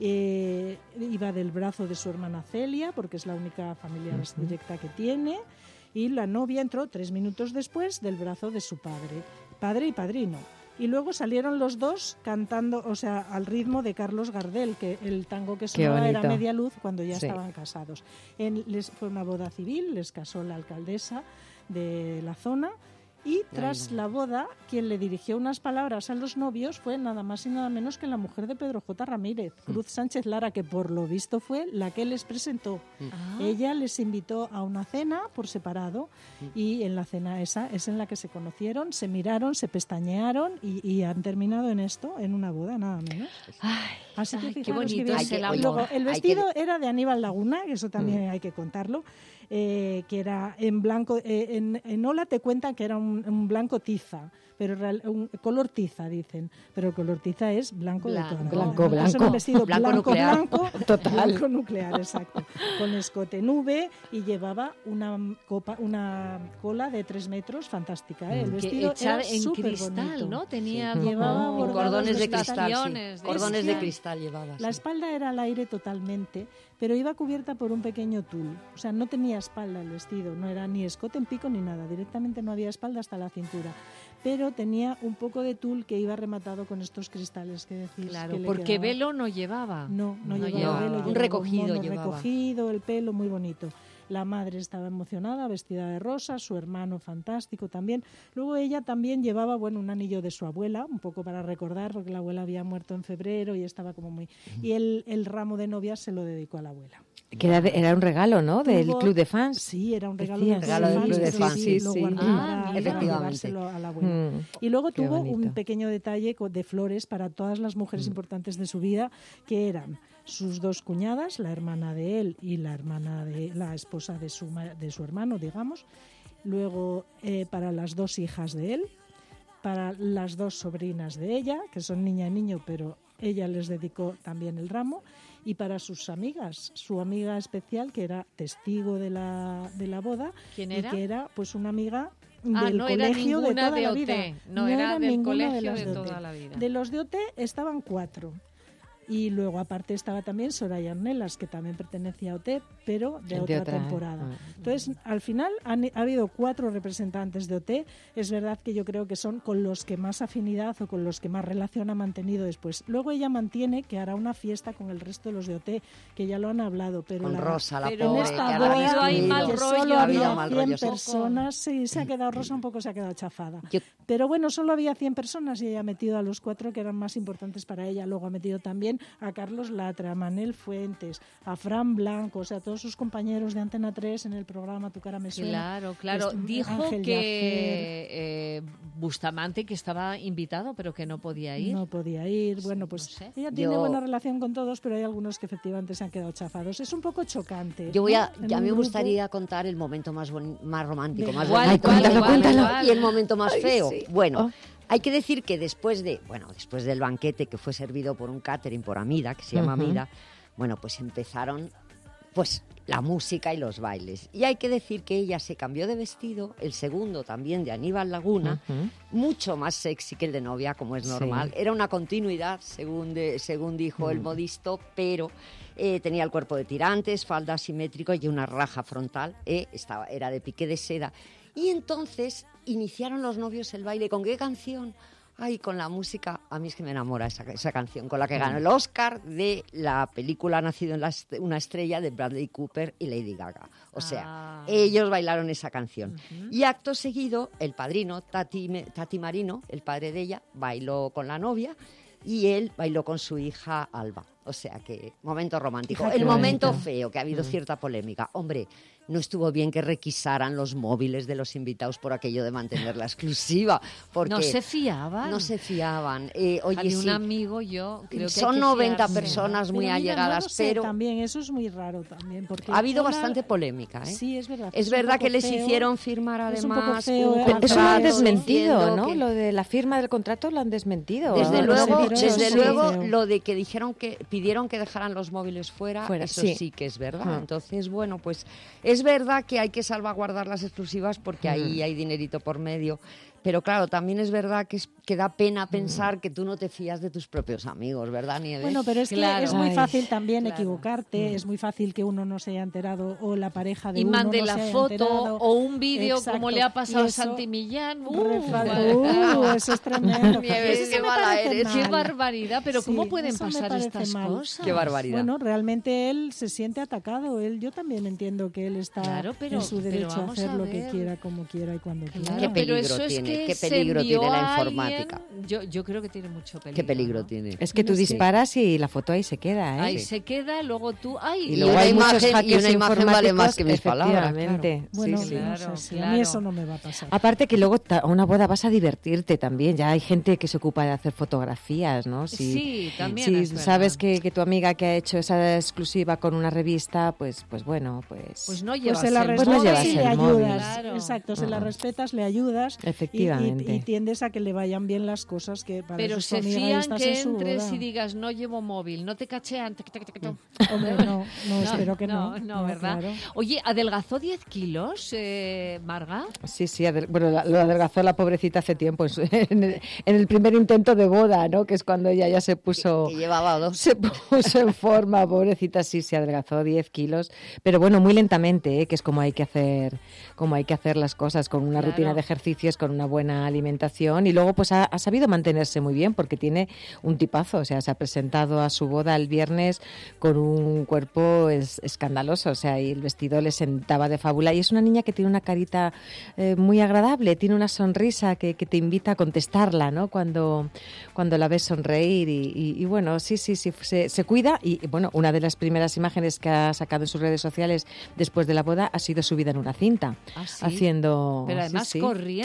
Eh, iba del brazo de su hermana Celia, porque es la única familiar directa que tiene. Y la novia entró tres minutos después del brazo de su padre, padre y padrino. Y luego salieron los dos cantando, o sea, al ritmo de Carlos Gardel, que el tango que Qué sonaba era bonito. Media Luz cuando ya Sí. estaban casados. En- les, fue una boda civil, les casó la alcaldesa de la zona. Y tras la boda, quien le dirigió unas palabras a los novios fue nada más y nada menos que la mujer de Pedro J. Ramírez, Cruz Sánchez Lara, que por lo visto fue la que les presentó. Ah. Ella les invitó a una cena por separado, y en la cena esa es en la que se conocieron, se miraron, se pestañearon y, y han terminado en esto, en una boda, nada menos. Así que ay, qué fijaros bonito bien. es el amor. Luego, el Hay que- vestido era de Aníbal Laguna, que eso también hay que contarlo, eh, que era en blanco. eh, en, en Ola te cuentan que era un, un blanco tiza, pero real- un color tiza, dicen, pero el color tiza es blanco, de toda la vida, Blanco, ¿no? blanco. Eso era un vestido Blanco blanco, nuclear. blanco, Total. blanco nuclear, exacto, con escote nube, y llevaba una copa, una cola de tres metros, fantástica, ¿eh? El Que vestido hecha era en súper cristal, bonito. ¿no? Tenía Sí. como Llevaba bordados cordones de los cristal, sí. estaciones de Cordones esquí. de cristal llevadas. La sí. espalda era al aire totalmente, pero iba cubierta por un pequeño tul. O sea, no tenía espalda el vestido, no era ni escote en pico ni nada, directamente no había espalda hasta la cintura. Pero tenía un poco de tul que iba rematado con estos cristales que decís. Claro, que le porque quedaba. velo no llevaba. No, no, No llevaba llevaba. velo, Un llevaba recogido mono llevaba. recogido, el pelo muy bonito. La madre estaba emocionada, vestida de rosa, su hermano fantástico también. Luego ella también llevaba, bueno, un anillo de su abuela, un poco para recordar, porque la abuela había muerto en febrero y estaba como muy... Y el, el ramo de novia se lo dedicó a la abuela. Que era, de- era un regalo, ¿no? Del Tuvo- club de fans. Sí, era un regalo Decías. del Regalo del club de pero fans, sí, lo sí. guardó Ah, para, mira. para Efectivamente. llevárselo a la abuela. Mm. Y luego Qué tuvo bonito. un pequeño detalle co- de flores para todas las mujeres importantes de su vida, que eran sus dos cuñadas, la hermana de él y la hermana de la esposa de su ma- de su hermano, digamos. Luego eh, para las dos hijas de él, para las dos sobrinas de ella, que son niña y niño, pero ella les dedicó también el ramo, y para sus amigas, su amiga especial, que era testigo de la, de la boda. ¿Quién y era? que era pues una amiga del Ah, no era colegio de ninguna toda de la O T, vida. no era del ninguna colegio las de O T. toda la vida. De los de O T estaban cuatro. Y luego aparte estaba también Soraya Arnelas, que también pertenecía a O T, pero de, De otra, otra, temporada. ah. Entonces, al final han, ha habido cuatro representantes de O T. Es verdad que yo creo que son con los que más afinidad o con los que más relación ha mantenido después. Luego ella mantiene que hará una fiesta con el resto de los de O T, que ya lo han hablado. Pero Con la, Rosa, la pero pobre, en esta que boda, ahora ha que habido mal solo rollo, ha habido había mal cien rollo, sí. personas. Sí, se ha quedado Rosa un poco, se ha quedado chafada. Yo- Pero bueno, solo había cien personas y ella ha metido a los cuatro que eran más importantes para ella. Luego ha metido también a Carlos Latra, a Manel Fuentes, a Fran Blanco, o sea, todos sus compañeros de Antena tres en el programa Tu cara me suena. Claro, claro. Este, Dijo Ángel que eh, Bustamante, que estaba invitado, pero que no podía ir. No podía ir. Bueno, pues sé. ella tiene Yo- buena relación con todos, pero hay algunos que efectivamente se han quedado chafados. Es un poco chocante. Yo voy a, ¿no? En a un mí me grupo- gustaría contar el momento más boni- más romántico, Venga. más ¿Cuál, bonito, cuál, cuéntalo, cuál, cuéntalo. cuál? Y el momento más Ay, feo. sí. Bueno, Oh. hay que decir que después de, bueno, después del banquete que fue servido por un catering por Amida, que se llama Ujú. Amida, bueno, pues empezaron pues la música y los bailes. Y hay que decir que ella se cambió de vestido, el segundo también de Aníbal Laguna, Ujú. mucho más sexy que el de novia, como es Sí. normal. Era una continuidad, según, de- según dijo el modisto, pero eh, tenía el cuerpo de tirantes, falda asimétrico y una raja frontal. eh, estaba, era de piqué de seda. Y entonces iniciaron los novios el baile. ¿Con qué canción? Ay, con la música, a mí es que me enamora esa, esa canción, con la que ganó el Oscar de la película Nacido en la est- una estrella de Bradley Cooper y Lady Gaga. O sea, Ah. ellos bailaron esa canción. Y acto seguido, el padrino, Tati, Me- Tati Marino, el padre de ella, bailó con la novia y él bailó con su hija Alba. O sea que, momento romántico. Fíjate El qué momento bonito. feo, que ha habido cierta polémica. Hombre, no estuvo bien que requisaran los móviles de los invitados por aquello de mantener la exclusiva. Porque No se fiaban. No se fiaban. Eh, oye, Había un sí, amigo, yo creo que son hay que noventa fiarse. personas muy Pero mira, allegadas, no lo sé, pero también eso es muy raro también. Porque ha habido Polar- bastante polémica. ¿eh? Sí, es verdad. Es un verdad poco que les feo. hicieron firmar Es un poco además feo, un eh, Pero eso lo han contrato desmentido, diciendo ¿no? que- Lo de la firma del contrato lo han desmentido. Desde no lo sé, luego, pero desde sí, luego feo. lo de que dijeron que pidieron que dejaran los móviles fuera, Fuera, eso sí. sí. que es verdad. Ah. Entonces, bueno, pues es verdad que hay que salvaguardar las exclusivas porque ahí hay dinerito por medio. Pero claro, también es verdad que, es, que da pena pensar que tú no te fías de tus propios amigos, ¿verdad, Nieves? Bueno, pero es Claro. que es muy Ay, fácil también claro. equivocarte, es muy fácil que uno no se haya enterado o la pareja de Y uno mande no la se haya foto enterado. o un vídeo Exacto. como le ha pasado Y a eso- Santi Millán. Uh, Refal- madre Uh, mía. eso es tremendo. Nieves, Eso qué sí me mala parece eres. Qué mal. barbaridad, pero ¿cómo Sí, pueden eso me pasar parece estas mal. cosas? Qué barbaridad. Bueno, realmente él se siente atacado. Él, yo también entiendo que él está Claro, pero- en su pero derecho a vamos hacer a lo que ver. quiera, como quiera y cuando Claro, quiera. Qué pero peligro eso es tiene, que qué se peligro envió tiene la a alguien- informática. Yo, yo creo que tiene mucho peligro. Qué peligro ¿no? tiene. Es que tú Sí. disparas y la foto ahí se queda, ¿eh? Ahí se queda, luego tú... ¡Ay! Y Y luego una hay muchos imagen- y hackers una imagen vale más que mis palabras, efectivamente. Bueno, Sí, sí. no Claro, sé si a claro. mí eso no me va a pasar. Aparte que luego ta- a una boda vas a divertirte también. Ya hay gente que se ocupa de hacer fotografías, ¿no? Si, Sí, también si es verdad. sabes que, que tu amiga que ha hecho esa exclusiva con una revista, pues, pues bueno, pues... Pues no Pues llevas se la el Pues no respetas llevas y el le móvil. ayudas. Claro. Exacto, se la Ah. respetas, le ayudas. y- Efectivamente. Y, y tiendes a que le vayan bien las cosas que para Pero eso es tu se amiga y fían estás que en su entres boda. y digas, no llevo móvil, no te cachean. tic, tic, tic, tic. Hombre, no, no, espero que no. No, no, ¿verdad? claro. Oye, ¿adelgazó diez kilos, eh, Marga? Sí, sí, adel- bueno, la- lo adelgazó la pobrecita hace tiempo, en, su- en el, en el primer intento de boda, ¿no? Que es cuando ella ya se puso... Que llevaba dos. Se puso en forma, pobrecita, sí, se adelgazó diez kilos, pero bueno, muy lentamente, ¿eh? Que es como hay que hacer, como hay que hacer las cosas, con una Claro. rutina de ejercicios, con una buena alimentación, y luego pues ha, ha sabido mantenerse muy bien, porque tiene un tipazo, o sea, se ha presentado a su boda el viernes con un cuerpo es, escandaloso, o sea, y el vestido le sentaba de fábula, y es una niña que tiene una carita eh, muy agradable, tiene una sonrisa que, que te invita a contestarla, ¿no? Cuando, cuando la ves sonreír, y, y, y bueno, sí, sí, sí, se, se cuida, y bueno, una de las primeras imágenes que ha sacado en sus redes sociales después de la boda ha sido subida en una cinta, Ah, sí. haciendo... Pero sí, además sí, corriendo. corriendo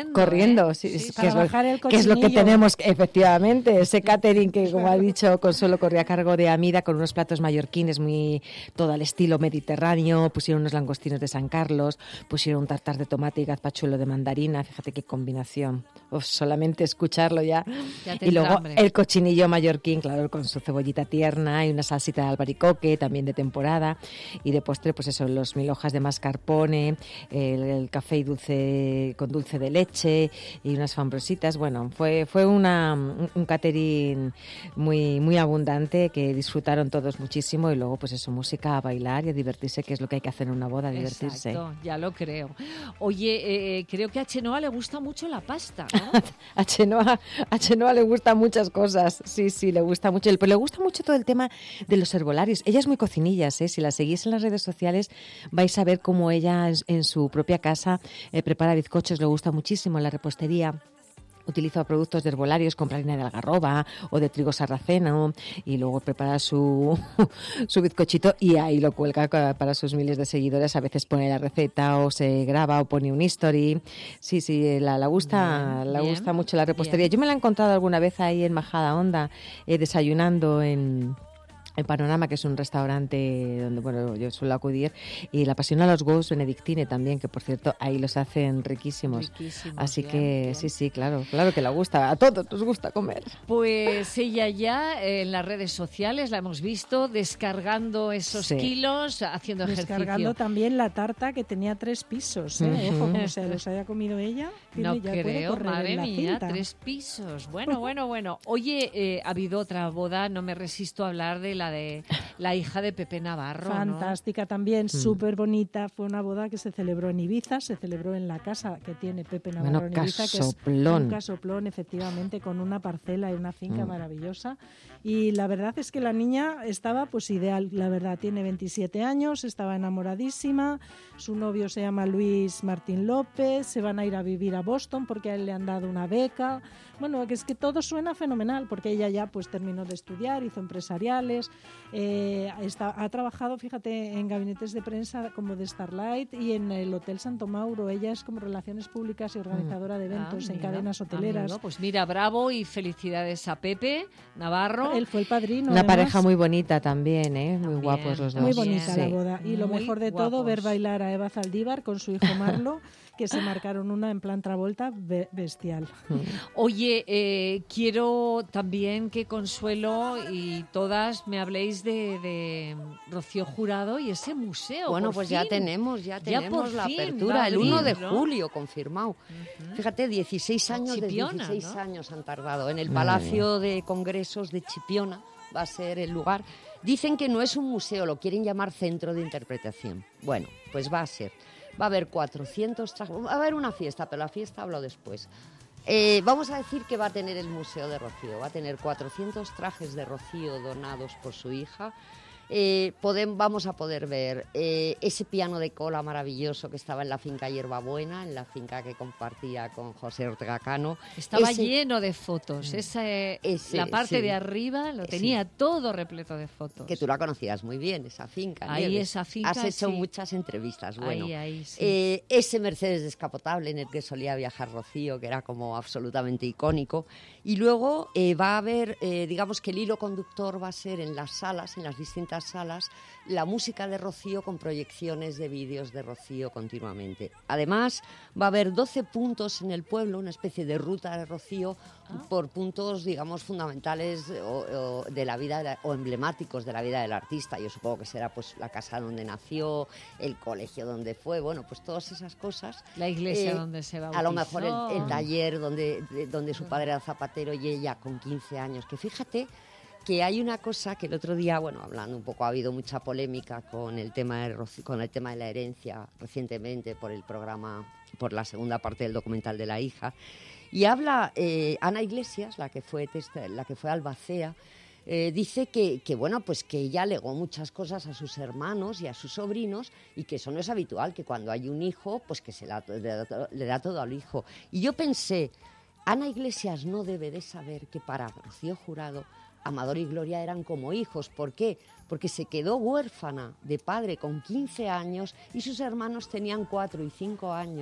estupendo. ¿eh? Sí, Sí, que, es lo, bajar el que es lo que cochinillo. tenemos, efectivamente, ese catering que, como ha dicho Consuelo, corría a cargo de Amida, con unos platos mallorquines muy todo al estilo mediterráneo. Pusieron unos langostinos de San Carlos, pusieron un tartar de tomate y gazpachuelo de mandarina. Fíjate qué combinación. Uf, solamente escucharlo ya. Ya te Y luego entra hambre. el cochinillo mallorquín, claro, con su cebollita tierna y una salsita de albaricoque, también de temporada. Y de postre, pues eso, los mil hojas de mascarpone, el, el café y dulce con dulce de leche y unas fambrositas. Bueno, fue fue una, un, un catering muy muy abundante que disfrutaron todos muchísimo. Y luego, pues eso, música, a bailar y a divertirse, que es lo que hay que hacer en una boda, divertirse. Exacto, ya lo creo. Oye, eh, creo que a Chenoa le gusta mucho la pasta, ¿no? A Chenoa, a Chenoa le gustan muchas cosas, sí, sí, le gusta mucho. Pero le gusta mucho todo el tema de los herbolarios. Ella es muy cocinillas, ¿eh? Si la seguís en las redes sociales vais a ver cómo ella en, en su propia casa eh, prepara bizcochos, le gusta muchísimo en la repostería. Utiliza productos de herbolarios, compra harina de algarroba o de trigo sarraceno y luego prepara su, su bizcochito y ahí lo cuelga para sus miles de seguidores. A veces pone la receta o se graba o pone un history. Sí, sí, la, la gusta Bien, la bien, gusta mucho la repostería. bien. Yo me la he encontrado alguna vez ahí en Majada Honda, eh, desayunando en... en Panorama, que es un restaurante donde bueno yo suelo acudir, y la apasiona los huevos benedictine también, que por cierto ahí los hacen riquísimos. Riquísimos, Así bien, que bien. sí, sí, claro, claro que la gusta, a todos nos gusta comer. Pues ella ya eh, en las redes sociales la hemos visto descargando esos Sí. kilos, haciendo Descargando ejercicio. también la tarta que tenía tres pisos, ¿eh? Ujú. Ojo, como se los haya comido ella. No tiene- ya puede creo, correr madre en la mía, cinta. tres pisos. Bueno, bueno, bueno. Oye, eh, ha habido otra boda, no me resisto a hablar de la de la hija de Pepe Navarro, ¿no? Fantástica también, súper bonita. Fue una boda que se celebró en Ibiza, se celebró en la casa que tiene Pepe Navarro Bueno, en Ibiza, que es casoplón. un casoplón, efectivamente, con una parcela y una finca Mm. maravillosa. Y la verdad es que la niña estaba pues ideal, la verdad, tiene veintisiete años, estaba enamoradísima, su novio se llama Luis Martín López, se van a ir a vivir a Boston porque a él le han dado una beca. Bueno, que es que todo suena fenomenal porque ella ya pues terminó de estudiar, hizo empresariales, eh, está, ha trabajado, fíjate, en gabinetes de prensa como de Starlight y en el Hotel Santo Mauro. Ella es como relaciones públicas y organizadora de eventos Ah, en mira, cadenas hoteleras. amigo, pues mira, bravo y felicidades a Pepe Navarro. Él fue el padrino. Una además. pareja muy bonita también, ¿eh? Muy guapos los dos. Muy bonita Sí. la boda. Y lo Muy mejor de todo, guapos. ver bailar a Eva Zaldívar con su hijo Marlo, que se marcaron una en plan Travolta be- bestial. Oye, eh, quiero también que Consuelo y todas me habléis de, de Rocío Jurado y ese museo. Bueno, por pues ya fin. tenemos, ya tenemos por la fin apertura, va a el uno de abrir, ¿no? julio, confirmado. Fíjate, dieciséis años, de Chipiona, dieciséis ¿no? años han tardado. En el Madre Palacio de Congresos de Chipiona va a ser el lugar. Dicen que no es un museo, lo quieren llamar centro de interpretación. Bueno, pues va a ser. Va a haber cuatrocientos trajes, va a haber una fiesta, pero la fiesta hablo después. Eh, vamos a decir que va a tener el Museo de Rocío, va a tener cuatrocientos trajes de Rocío donados por su hija. Eh, podem, vamos a poder ver eh, ese piano de cola maravilloso que estaba en la finca Hierbabuena, en la finca que compartía con José Ortega Cano. Estaba Ese- lleno de fotos. Esa, Ese, la parte sí. de arriba lo Sí. tenía todo repleto de fotos. Que tú la conocías muy bien, esa finca. Ahí, Nieves. esa finca, Has hecho sí. muchas entrevistas. Bueno, Ahí, ahí, sí. eh, ese Mercedes descapotable en el que solía viajar Rocío, que era como absolutamente icónico. Y luego eh, va a haber, eh, digamos que el hilo conductor va a ser en las salas, en las distintas salas, la música de Rocío con proyecciones de vídeos de Rocío continuamente. Además, va a haber doce puntos en el pueblo, una especie de ruta de Rocío por puntos, digamos, fundamentales o, o de la vida de- o emblemáticos de la vida del artista. Yo supongo que será pues la casa donde nació, el colegio donde fue, bueno, pues todas esas cosas. La iglesia donde se bautizó. A lo mejor el, el taller donde, de- donde su padre era zapatero y ella con quince años. Que fíjate que hay una cosa que el otro día, bueno, hablando un poco, ha habido mucha polémica con el tema de, Roci- con el tema de la herencia recientemente por el programa, por la segunda parte del documental de la hija. Y habla eh, Ana Iglesias, la que fue, testa- la que fue albacea, eh, dice que, que, bueno, pues que ella legó muchas cosas a sus hermanos y a sus sobrinos y que eso no es habitual, que cuando hay un hijo, pues que se la- le da, le da todo al hijo. Y yo pensé, Ana Iglesias no debe de saber que para Rocío Jurado Amador y Gloria eran como hijos. ¿Por qué? Porque se quedó huérfana de padre con quince años y sus hermanos tenían cuatro y cinco años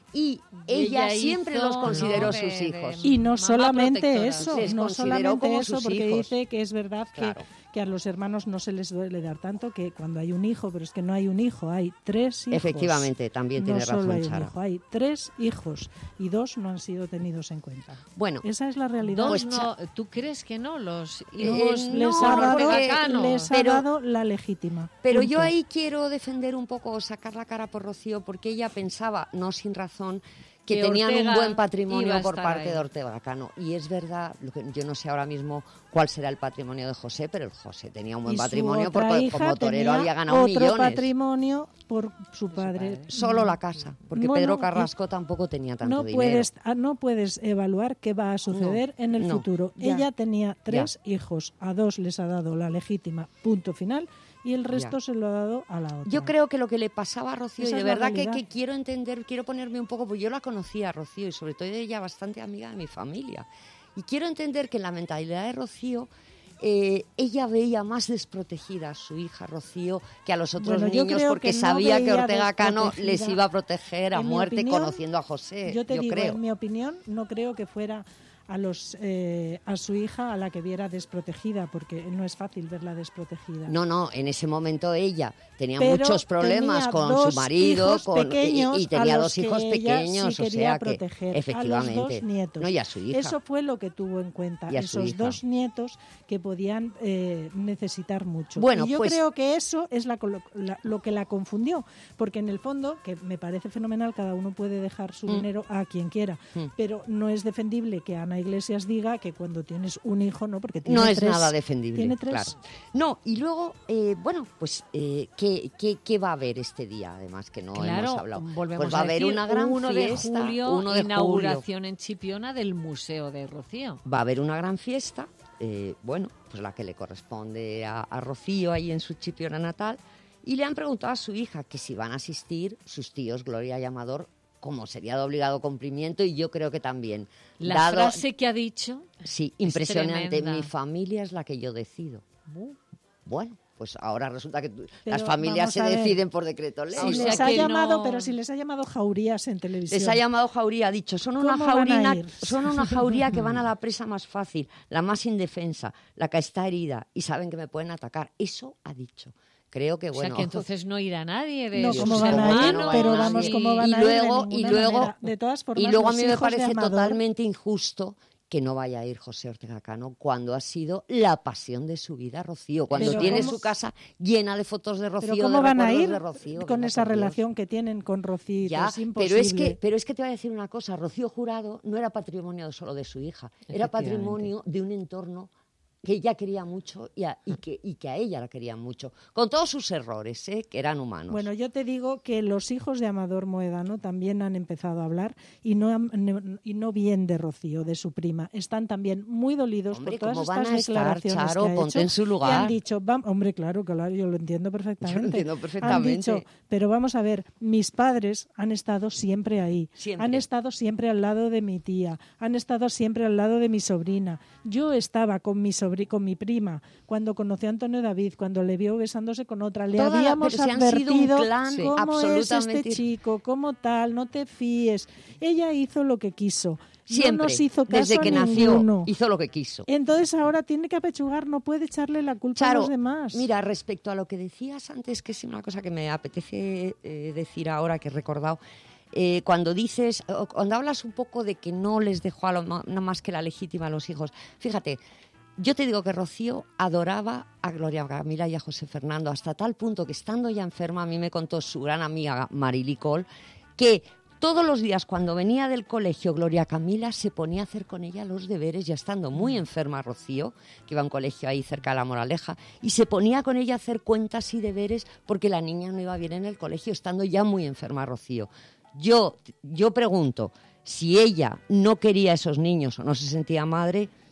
y ella, ella siempre los consideró sus hijos. Y no solamente eso, les no solamente eso, porque hijos. dice que es verdad claro. que, que a los hermanos no se les duele dar tanto, que cuando hay un hijo, pero es que no hay un hijo, hay tres hijos. Efectivamente, también tiene no razón solo hay Charo. Un hijo, hay tres hijos y dos no han sido tenidos en cuenta. Bueno, esa es la realidad. Dos no, ¿tú crees que no? Los hijos eh, les, no, ha dado, no, les pero, ha dado la legítima. Pero punto. Yo ahí quiero defender un poco, sacar la cara por Rocío, porque ella pensaba, no sin razón, que, que tenían Ortega un buen patrimonio por parte ahí. de Ortega Cano. Y es verdad, lo que, yo no sé ahora mismo cuál será el patrimonio de José, pero el José tenía un buen y patrimonio porque como torero había ganado otro millones. patrimonio por su padre. su padre. Solo la casa, porque bueno, Pedro Carrasco tampoco tenía tanto no dinero. Puedes, no puedes evaluar qué va a suceder no, en el no, futuro. Ya. Ella tenía tres ya. hijos, a dos les ha dado la legítima, punto final. Y el resto ya. se lo ha dado a la otra. Yo creo que lo que le pasaba a Rocío, Esa y de es la verdad que, realidad. que quiero entender, quiero ponerme un poco, porque yo la conocía a Rocío y sobre todo ella bastante amiga de mi familia. Y quiero entender que en la mentalidad de Rocío, eh, ella veía más desprotegida a su hija Rocío que a los otros bueno, niños porque que no sabía que Ortega Cano desprotegida. les iba a proteger a en muerte opinión, conociendo a José. Yo te yo digo, creo. en mi opinión, no creo que fuera a los eh, a su hija a la que viera desprotegida, porque no es fácil verla desprotegida. No, no, en ese momento ella tenía Pero muchos problemas tenía con dos su marido hijos con, pequeños y, y tenía a los dos hijos que ella pequeños, sí o quería sea proteger, que efectivamente, a los dos nietos. no, y a su hija. Eso fue lo que tuvo en cuenta, Y a su esos hija. dos nietos que podían eh, necesitar mucho. Bueno, y yo pues- creo que eso es la, la- lo que la confundió, porque en el fondo, que me parece fenomenal, cada uno puede dejar su Mm. dinero a quien quiera, Mm. pero no es defendible que Ana Iglesias diga que cuando tienes un hijo, no, porque tiene No es tres, nada defendible, tiene tres. claro. No, y luego, eh, bueno, pues, eh, ¿qué, qué, qué va a haber este día, además, que no Claro, hemos hablado? volvemos Pues va a haber decir, una gran uno fiesta, de julio, uno de inauguración en Chipiona del Museo de Rocío. Va a haber una gran fiesta, eh, bueno, pues la que le corresponde a, a Rocío ahí en su Chipiona natal, y le han preguntado a su hija que si van a asistir sus tíos Gloria y Amador, como sería de obligado cumplimiento, y yo creo que también. La dado, frase que ha dicho sí, es impresionante. tremenda. Mi familia es la que yo decido. Uh. Bueno, pues ahora resulta que tú- Pero las familias vamos se a ver. deciden por decreto ley. Si O sea les ha que llamado, no- pero si les ha llamado jaurías en televisión. Les ha llamado jauría, ha dicho, son una ¿Cómo van a jaurina, ir? son una jauría que van a la presa más fácil, la más indefensa, la que está herida y saben que me pueden atacar. Eso ha dicho. Creo que O bueno. sea que entonces no irá nadie de No, sus ¿cómo van a ir? hermanos, Pero ni- vamos, ¿cómo van y a ir? De luego, y ninguna luego, manera. De todas formas, y luego a los mí me hijos de parece Amador- totalmente injusto que no vaya a ir José Ortega Cano cuando ha sido la pasión de su vida, Rocío, cuando Pero tiene ¿cómo- su casa llena de fotos de Rocío, Pero ¿cómo de van a recuerdos ir de Rocío, con venga, esa por Dios. relación que tienen con Rocío? Ya, Es imposible. pero es que pero es que te voy a decir una cosa, Rocío Jurado no era patrimonio solo de su hija, era Efectivamente. patrimonio de un entorno que ella quería mucho y, a, y, que, y que a ella la querían mucho, con todos sus errores, ¿eh? Que eran humanos. Bueno, yo te digo que los hijos de Amador Moedano también han empezado a hablar y no, han- ne- y no bien de Rocío, de su prima. Están también muy dolidos Hombre, por todas ¿cómo van estas a estar, declaraciones Charo? que ha Ponte hecho, en su lugar. y han dicho, vam- hombre, claro, claro, yo lo entiendo perfectamente. Yo lo entiendo Han perfectamente. dicho, pero vamos a ver, mis padres han estado siempre ahí, Siempre. han estado siempre al lado de mi tía, han estado siempre al lado de mi sobrina. Yo estaba con mi sobri con mi prima cuando conoció a Antonio David, cuando le vio besándose con otra. Le Toda la- habíamos pero si han sido un advertido clan cómo es este absolutamente- chico, cómo tal, no te fíes. Ella hizo lo que quiso. Siempre, no nos hizo caso desde que a nació, ninguno. hizo lo que quiso. Entonces ahora tiene que apechugar, no puede echarle la culpa a Charo, los demás. mira, respecto a lo que decías antes, que es una cosa que me apetece eh, decir ahora, que he recordado, eh, cuando dices, o cuando hablas un poco de que no les dejó a lo, ma- no más que la legítima a los hijos, fíjate, yo te digo que Rocío adoraba a Gloria Camila y a José Fernando, hasta tal punto que estando ya enferma, a mí me contó su gran amiga Marily Cole, que todos los días cuando venía del colegio Gloria Camila se ponía a hacer con ella los deberes, ya estando muy enferma Rocío, que iba a un colegio ahí cerca de La Moraleja, y se ponía con ella a hacer cuentas y deberes porque la niña no iba bien en el colegio, estando ya muy enferma Rocío. Yo, yo pregunto, si ella no quería a esos niños o no se sentía madre,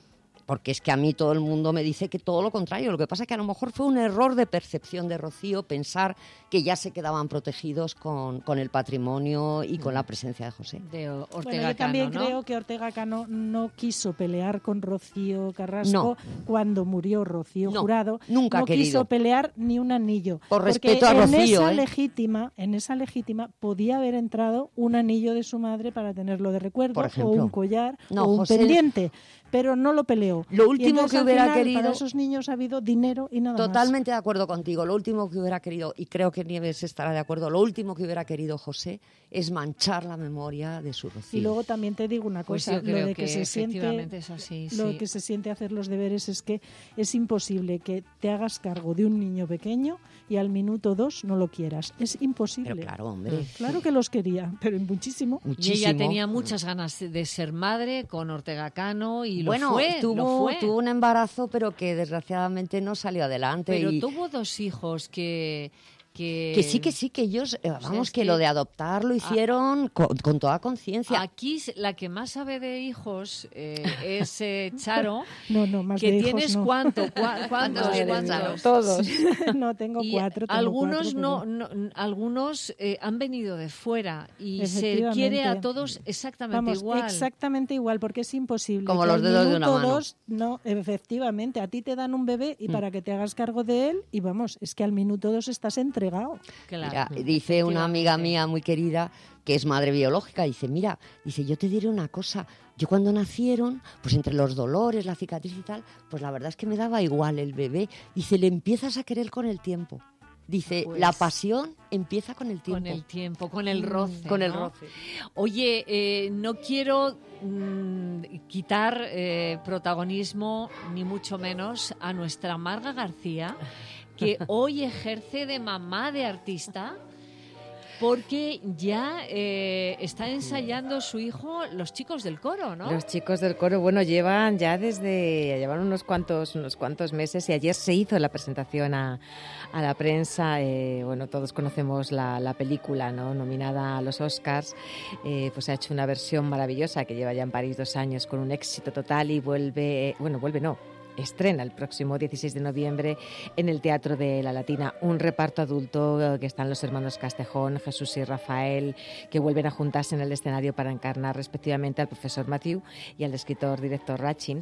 porque es que a mí todo el mundo me dice que todo lo contrario. Lo que pasa es que a lo mejor fue un error de percepción de Rocío pensar que ya se quedaban protegidos con, con el patrimonio y con la presencia de José. De Ortega bueno, yo también Cano, ¿no? creo que Ortega Cano no quiso pelear con Rocío Carrasco No. cuando murió Rocío No, Jurado. nunca ha no querido. quiso pelear ni un anillo. Por porque respeto a en Rocío, esa ¿eh? legítima, en esa legítima podía haber entrado un anillo de su madre para tenerlo de recuerdo, Por o ejemplo. un collar, No, o un José- pendiente, pero no lo peleó. Lo Y último entonces, que al hubiera final, querido- para esos niños ha habido dinero y nada más. Totalmente de acuerdo contigo. Lo último que hubiera querido, y creo que Nieves estará de acuerdo, lo último que hubiera querido José es manchar la memoria de su Rocío. Y luego también te digo una Pues cosa, yo creo lo de que que, se siente, efectivamente es así, lo sí. que se siente hacer los deberes es que es imposible que te hagas cargo de un niño pequeño y al minuto dos no lo quieras. Es imposible. Pero claro, hombre. Claro que los quería, pero muchísimo. Y ella tenía muchas ganas de ser madre con Ortega Cano y lo bueno, fue, tuvo, lo fue. tuvo un embarazo, pero que desgraciadamente no salió adelante. Pero y... tuvo dos hijos que... Que, Que sí, que sí, que ellos, eh, O sea, vamos, es que, que- lo de adoptar lo hicieron con, con toda conciencia. Aquí la que más sabe de hijos eh, es eh, Charo. No, no, más que de hijos tienes no. cuánto, Cua- cuántos, Madre cuántos? mía, todos. No, tengo Y cuatro. tengo algunos cuatro, no, pero- no- algunos eh, han venido de fuera y se Efectivamente. quiere a todos exactamente Vamos, igual. exactamente igual, porque es imposible. Como que los al dedos de una minuto mano. dos, no, efectivamente, a ti te dan un bebé y Mm. para que te hagas cargo de él, y vamos, es que al minuto dos estás entregado. Claro. Mira, dice una amiga mía muy querida, que es madre biológica, dice, mira, dice, yo te diré una cosa, yo cuando nacieron, pues entre los dolores, la cicatriz y tal, pues la verdad es que me daba igual el bebé. Dice, le empiezas a querer con el tiempo. Dice, Pues- la pasión empieza con el tiempo. Con el tiempo, con el roce. Con el ¿no? roce. Oye, eh, no quiero mm, quitar eh, protagonismo, ni mucho menos, a nuestra Marga García, que hoy ejerce de mamá de artista. Porque ya eh, está ensayando su hijo Los Chicos del Coro, ¿no? Los chicos del coro, bueno, llevan ya desde, llevan unos cuantos, unos cuantos meses y ayer se hizo la presentación a, a la prensa. Eh, bueno, todos conocemos la, la película, ¿no? Nominada a los Oscars. Eh, pues ha hecho una versión maravillosa que lleva ya en París dos años con un éxito total y vuelve, eh, bueno, vuelve no. Estrena el próximo dieciséis de noviembre en el Teatro de la Latina un reparto adulto eh, que están los hermanos Castejón, Jesús y Rafael, que vuelven a juntarse en el escenario para encarnar respectivamente al profesor Mathieu y al escritor director Rachin.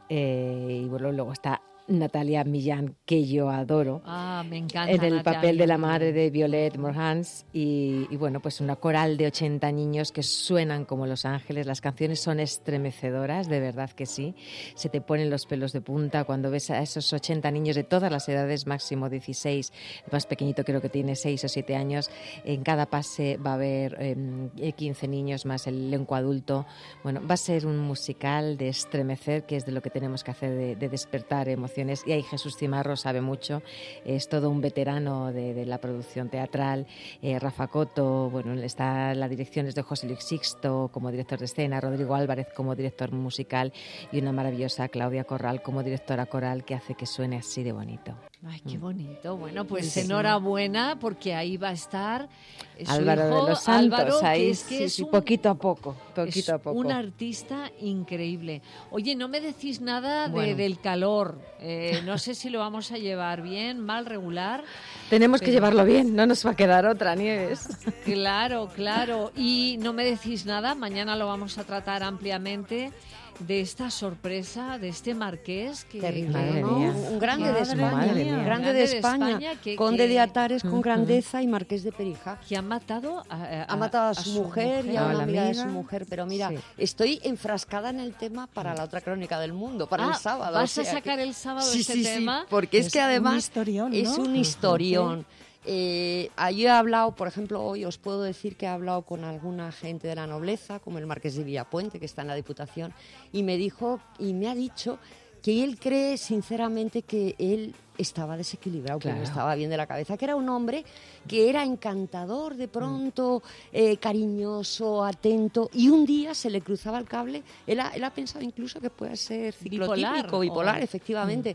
Eh, y bueno, luego está Natalia Millán, que yo adoro, Ah, me encanta. en el Natalia. papel de la madre de Violet Morhans y, y bueno, pues una coral de ochenta niños que suenan como los ángeles. Las canciones son estremecedoras, de verdad que sí. Se te ponen los pelos de punta cuando ves a esos ochenta niños de todas las edades, máximo dieciséis. El más pequeñito creo que tiene seis o siete años. En cada pase va a haber eh, quince niños más el elenco adulto. Bueno, va a ser un musical de estremecer, que es de lo que tenemos que hacer, de, de despertar emociones. Y ahí Jesús Cimarro sabe mucho, es todo un veterano de, de la producción teatral. eh, Rafa Coto, bueno, está la dirección es de José Luis Sixto como director de escena, Rodrigo Álvarez como director musical y una maravillosa Claudia Corral como directora coral que hace que suene así de bonito. Ay, qué bonito. Bueno, pues Sí, sí. enhorabuena porque ahí va a estar eh, su Álvaro hijo, de los Santos, Álvaro, que ahí es que sí, es sí, un, poquito a poco, poquito es a poco. un artista increíble. Oye, no me decís nada de- Bueno. del calor. Eh, no sé si lo vamos a llevar bien, mal, regular. Tenemos que pero- llevarlo bien, no nos va a quedar otra, Nieves. Claro, claro. Y no me decís nada, mañana lo vamos a tratar ampliamente, de esta sorpresa, de este marqués que... Terrible, Madre ¿no? mía. Un grande de Madre España, mía. grande, Grande de de España, España que- conde que- de Atares con Ujú. grandeza y marqués de Perijá. que ha matado a, a- Ha matado a su, mujer y a A una la amiga de su amiga. mujer, pero mira, Sí. estoy enfrascada en el tema para la otra crónica del mundo, para Ah, el sábado. ¿vas o a sea sacar que- el sábado sí, este sí, tema? Sí, porque es, Es que un además historión, ¿no? es un Ujú. historión. Eh, yo he hablado, por ejemplo, hoy os puedo decir que he hablado con alguna gente de la nobleza, como el marqués de Villapuente, que está en la Diputación, y me dijo y me ha dicho que él cree sinceramente que él estaba desequilibrado, que Claro. no estaba bien de la cabeza, que era un hombre que era encantador de pronto, eh, cariñoso, atento, y un día se le cruzaba el cable. Él ha, él ha pensado incluso que puede ser ciclotípico, Bipolar, bipolar, o- efectivamente.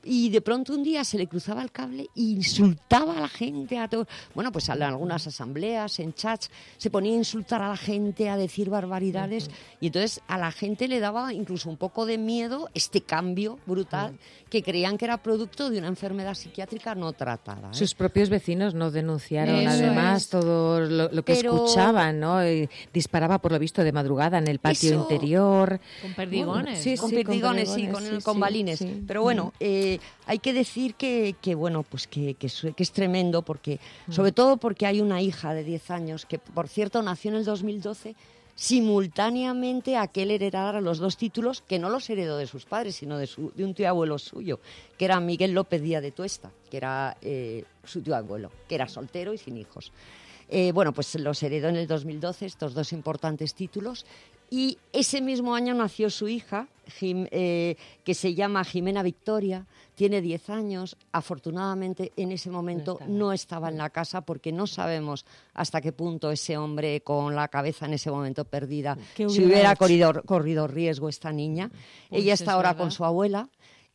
Y de pronto un día se le cruzaba el cable e insultaba a la gente, a todo. Bueno, pues en algunas asambleas, en chats, se ponía a insultar a la gente, a decir barbaridades, uh-huh. y entonces a la gente le daba incluso un poco de miedo este cambio brutal, uh-huh. que creían que era producto de una enfermedad psiquiátrica no tratada, ¿eh? Sus propios vecinos no denunciaron, Eso además, es. todo lo, lo que Pero... escuchaban, ¿no? Y disparaba, por lo visto, de madrugada en el patio Eso... interior. Con perdigones. Bueno, sí, con sí, perdigones, con sí, perdigones, con, sí, con sí, balines. sí. Pero bueno, eh, hay que decir que, que bueno, pues que, que, que es tremendo, porque sobre todo porque hay una hija de diez años que, por cierto, nació en el dos mil doce, simultáneamente a que él heredara los dos títulos, que no los heredó de sus padres, sino de, su, de un tío abuelo suyo, que era Miguel López Díaz de Tuesta, que era eh, su tío abuelo, que era soltero y sin hijos. Eh, bueno, pues los heredó en el dos mil doce, estos dos importantes títulos, y ese mismo año nació su hija, Jim, eh, que se llama Jimena Victoria, tiene diez años, afortunadamente en ese momento no, no estaba en la casa, porque no sabemos hasta qué punto ese hombre con la cabeza en ese momento perdida, si hubiera corrido, corrido riesgo esta niña. Pues ella está ahora verdad. con su abuela.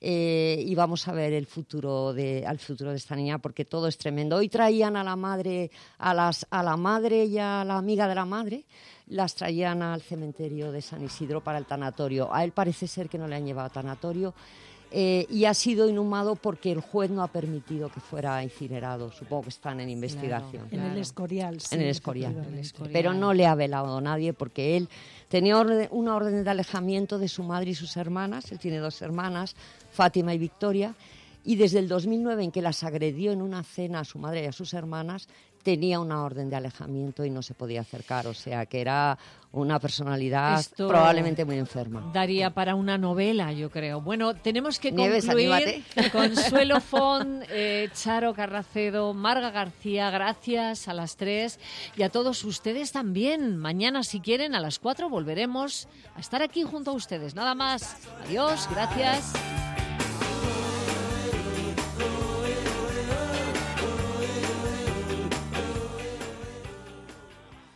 Eh, y vamos a ver el futuro de al futuro de esta niña, porque todo es tremendo. Hoy traían a la madre a las a la madre y a la amiga de la madre, las traían al cementerio de San Isidro para el tanatorio. A él parece ser que no le han llevado a tanatorio, eh, y ha sido inhumado porque el juez no ha permitido que fuera incinerado. Supongo que están en investigación. Claro, en el Escorial. Sí, en el Escorial. el Escorial. Pero no le ha velado nadie, porque él tenía orden, una orden de alejamiento de su madre y sus hermanas. Él tiene dos hermanas, Fátima y Victoria, y desde el dos mil nueve, en que las agredió en una cena a su madre y a sus hermanas, tenía una orden de alejamiento y no se podía acercar. O sea, que era una personalidad Esto probablemente muy enferma. Daría para una novela, yo creo. Bueno, tenemos que Nieves, concluir. Anímate. Consuelo Font, eh, Charo Carracedo, Marga García, gracias a las tres y a todos ustedes también. Mañana, si quieren, a las cuatro volveremos a estar aquí junto a ustedes. Nada más. Adiós, gracias.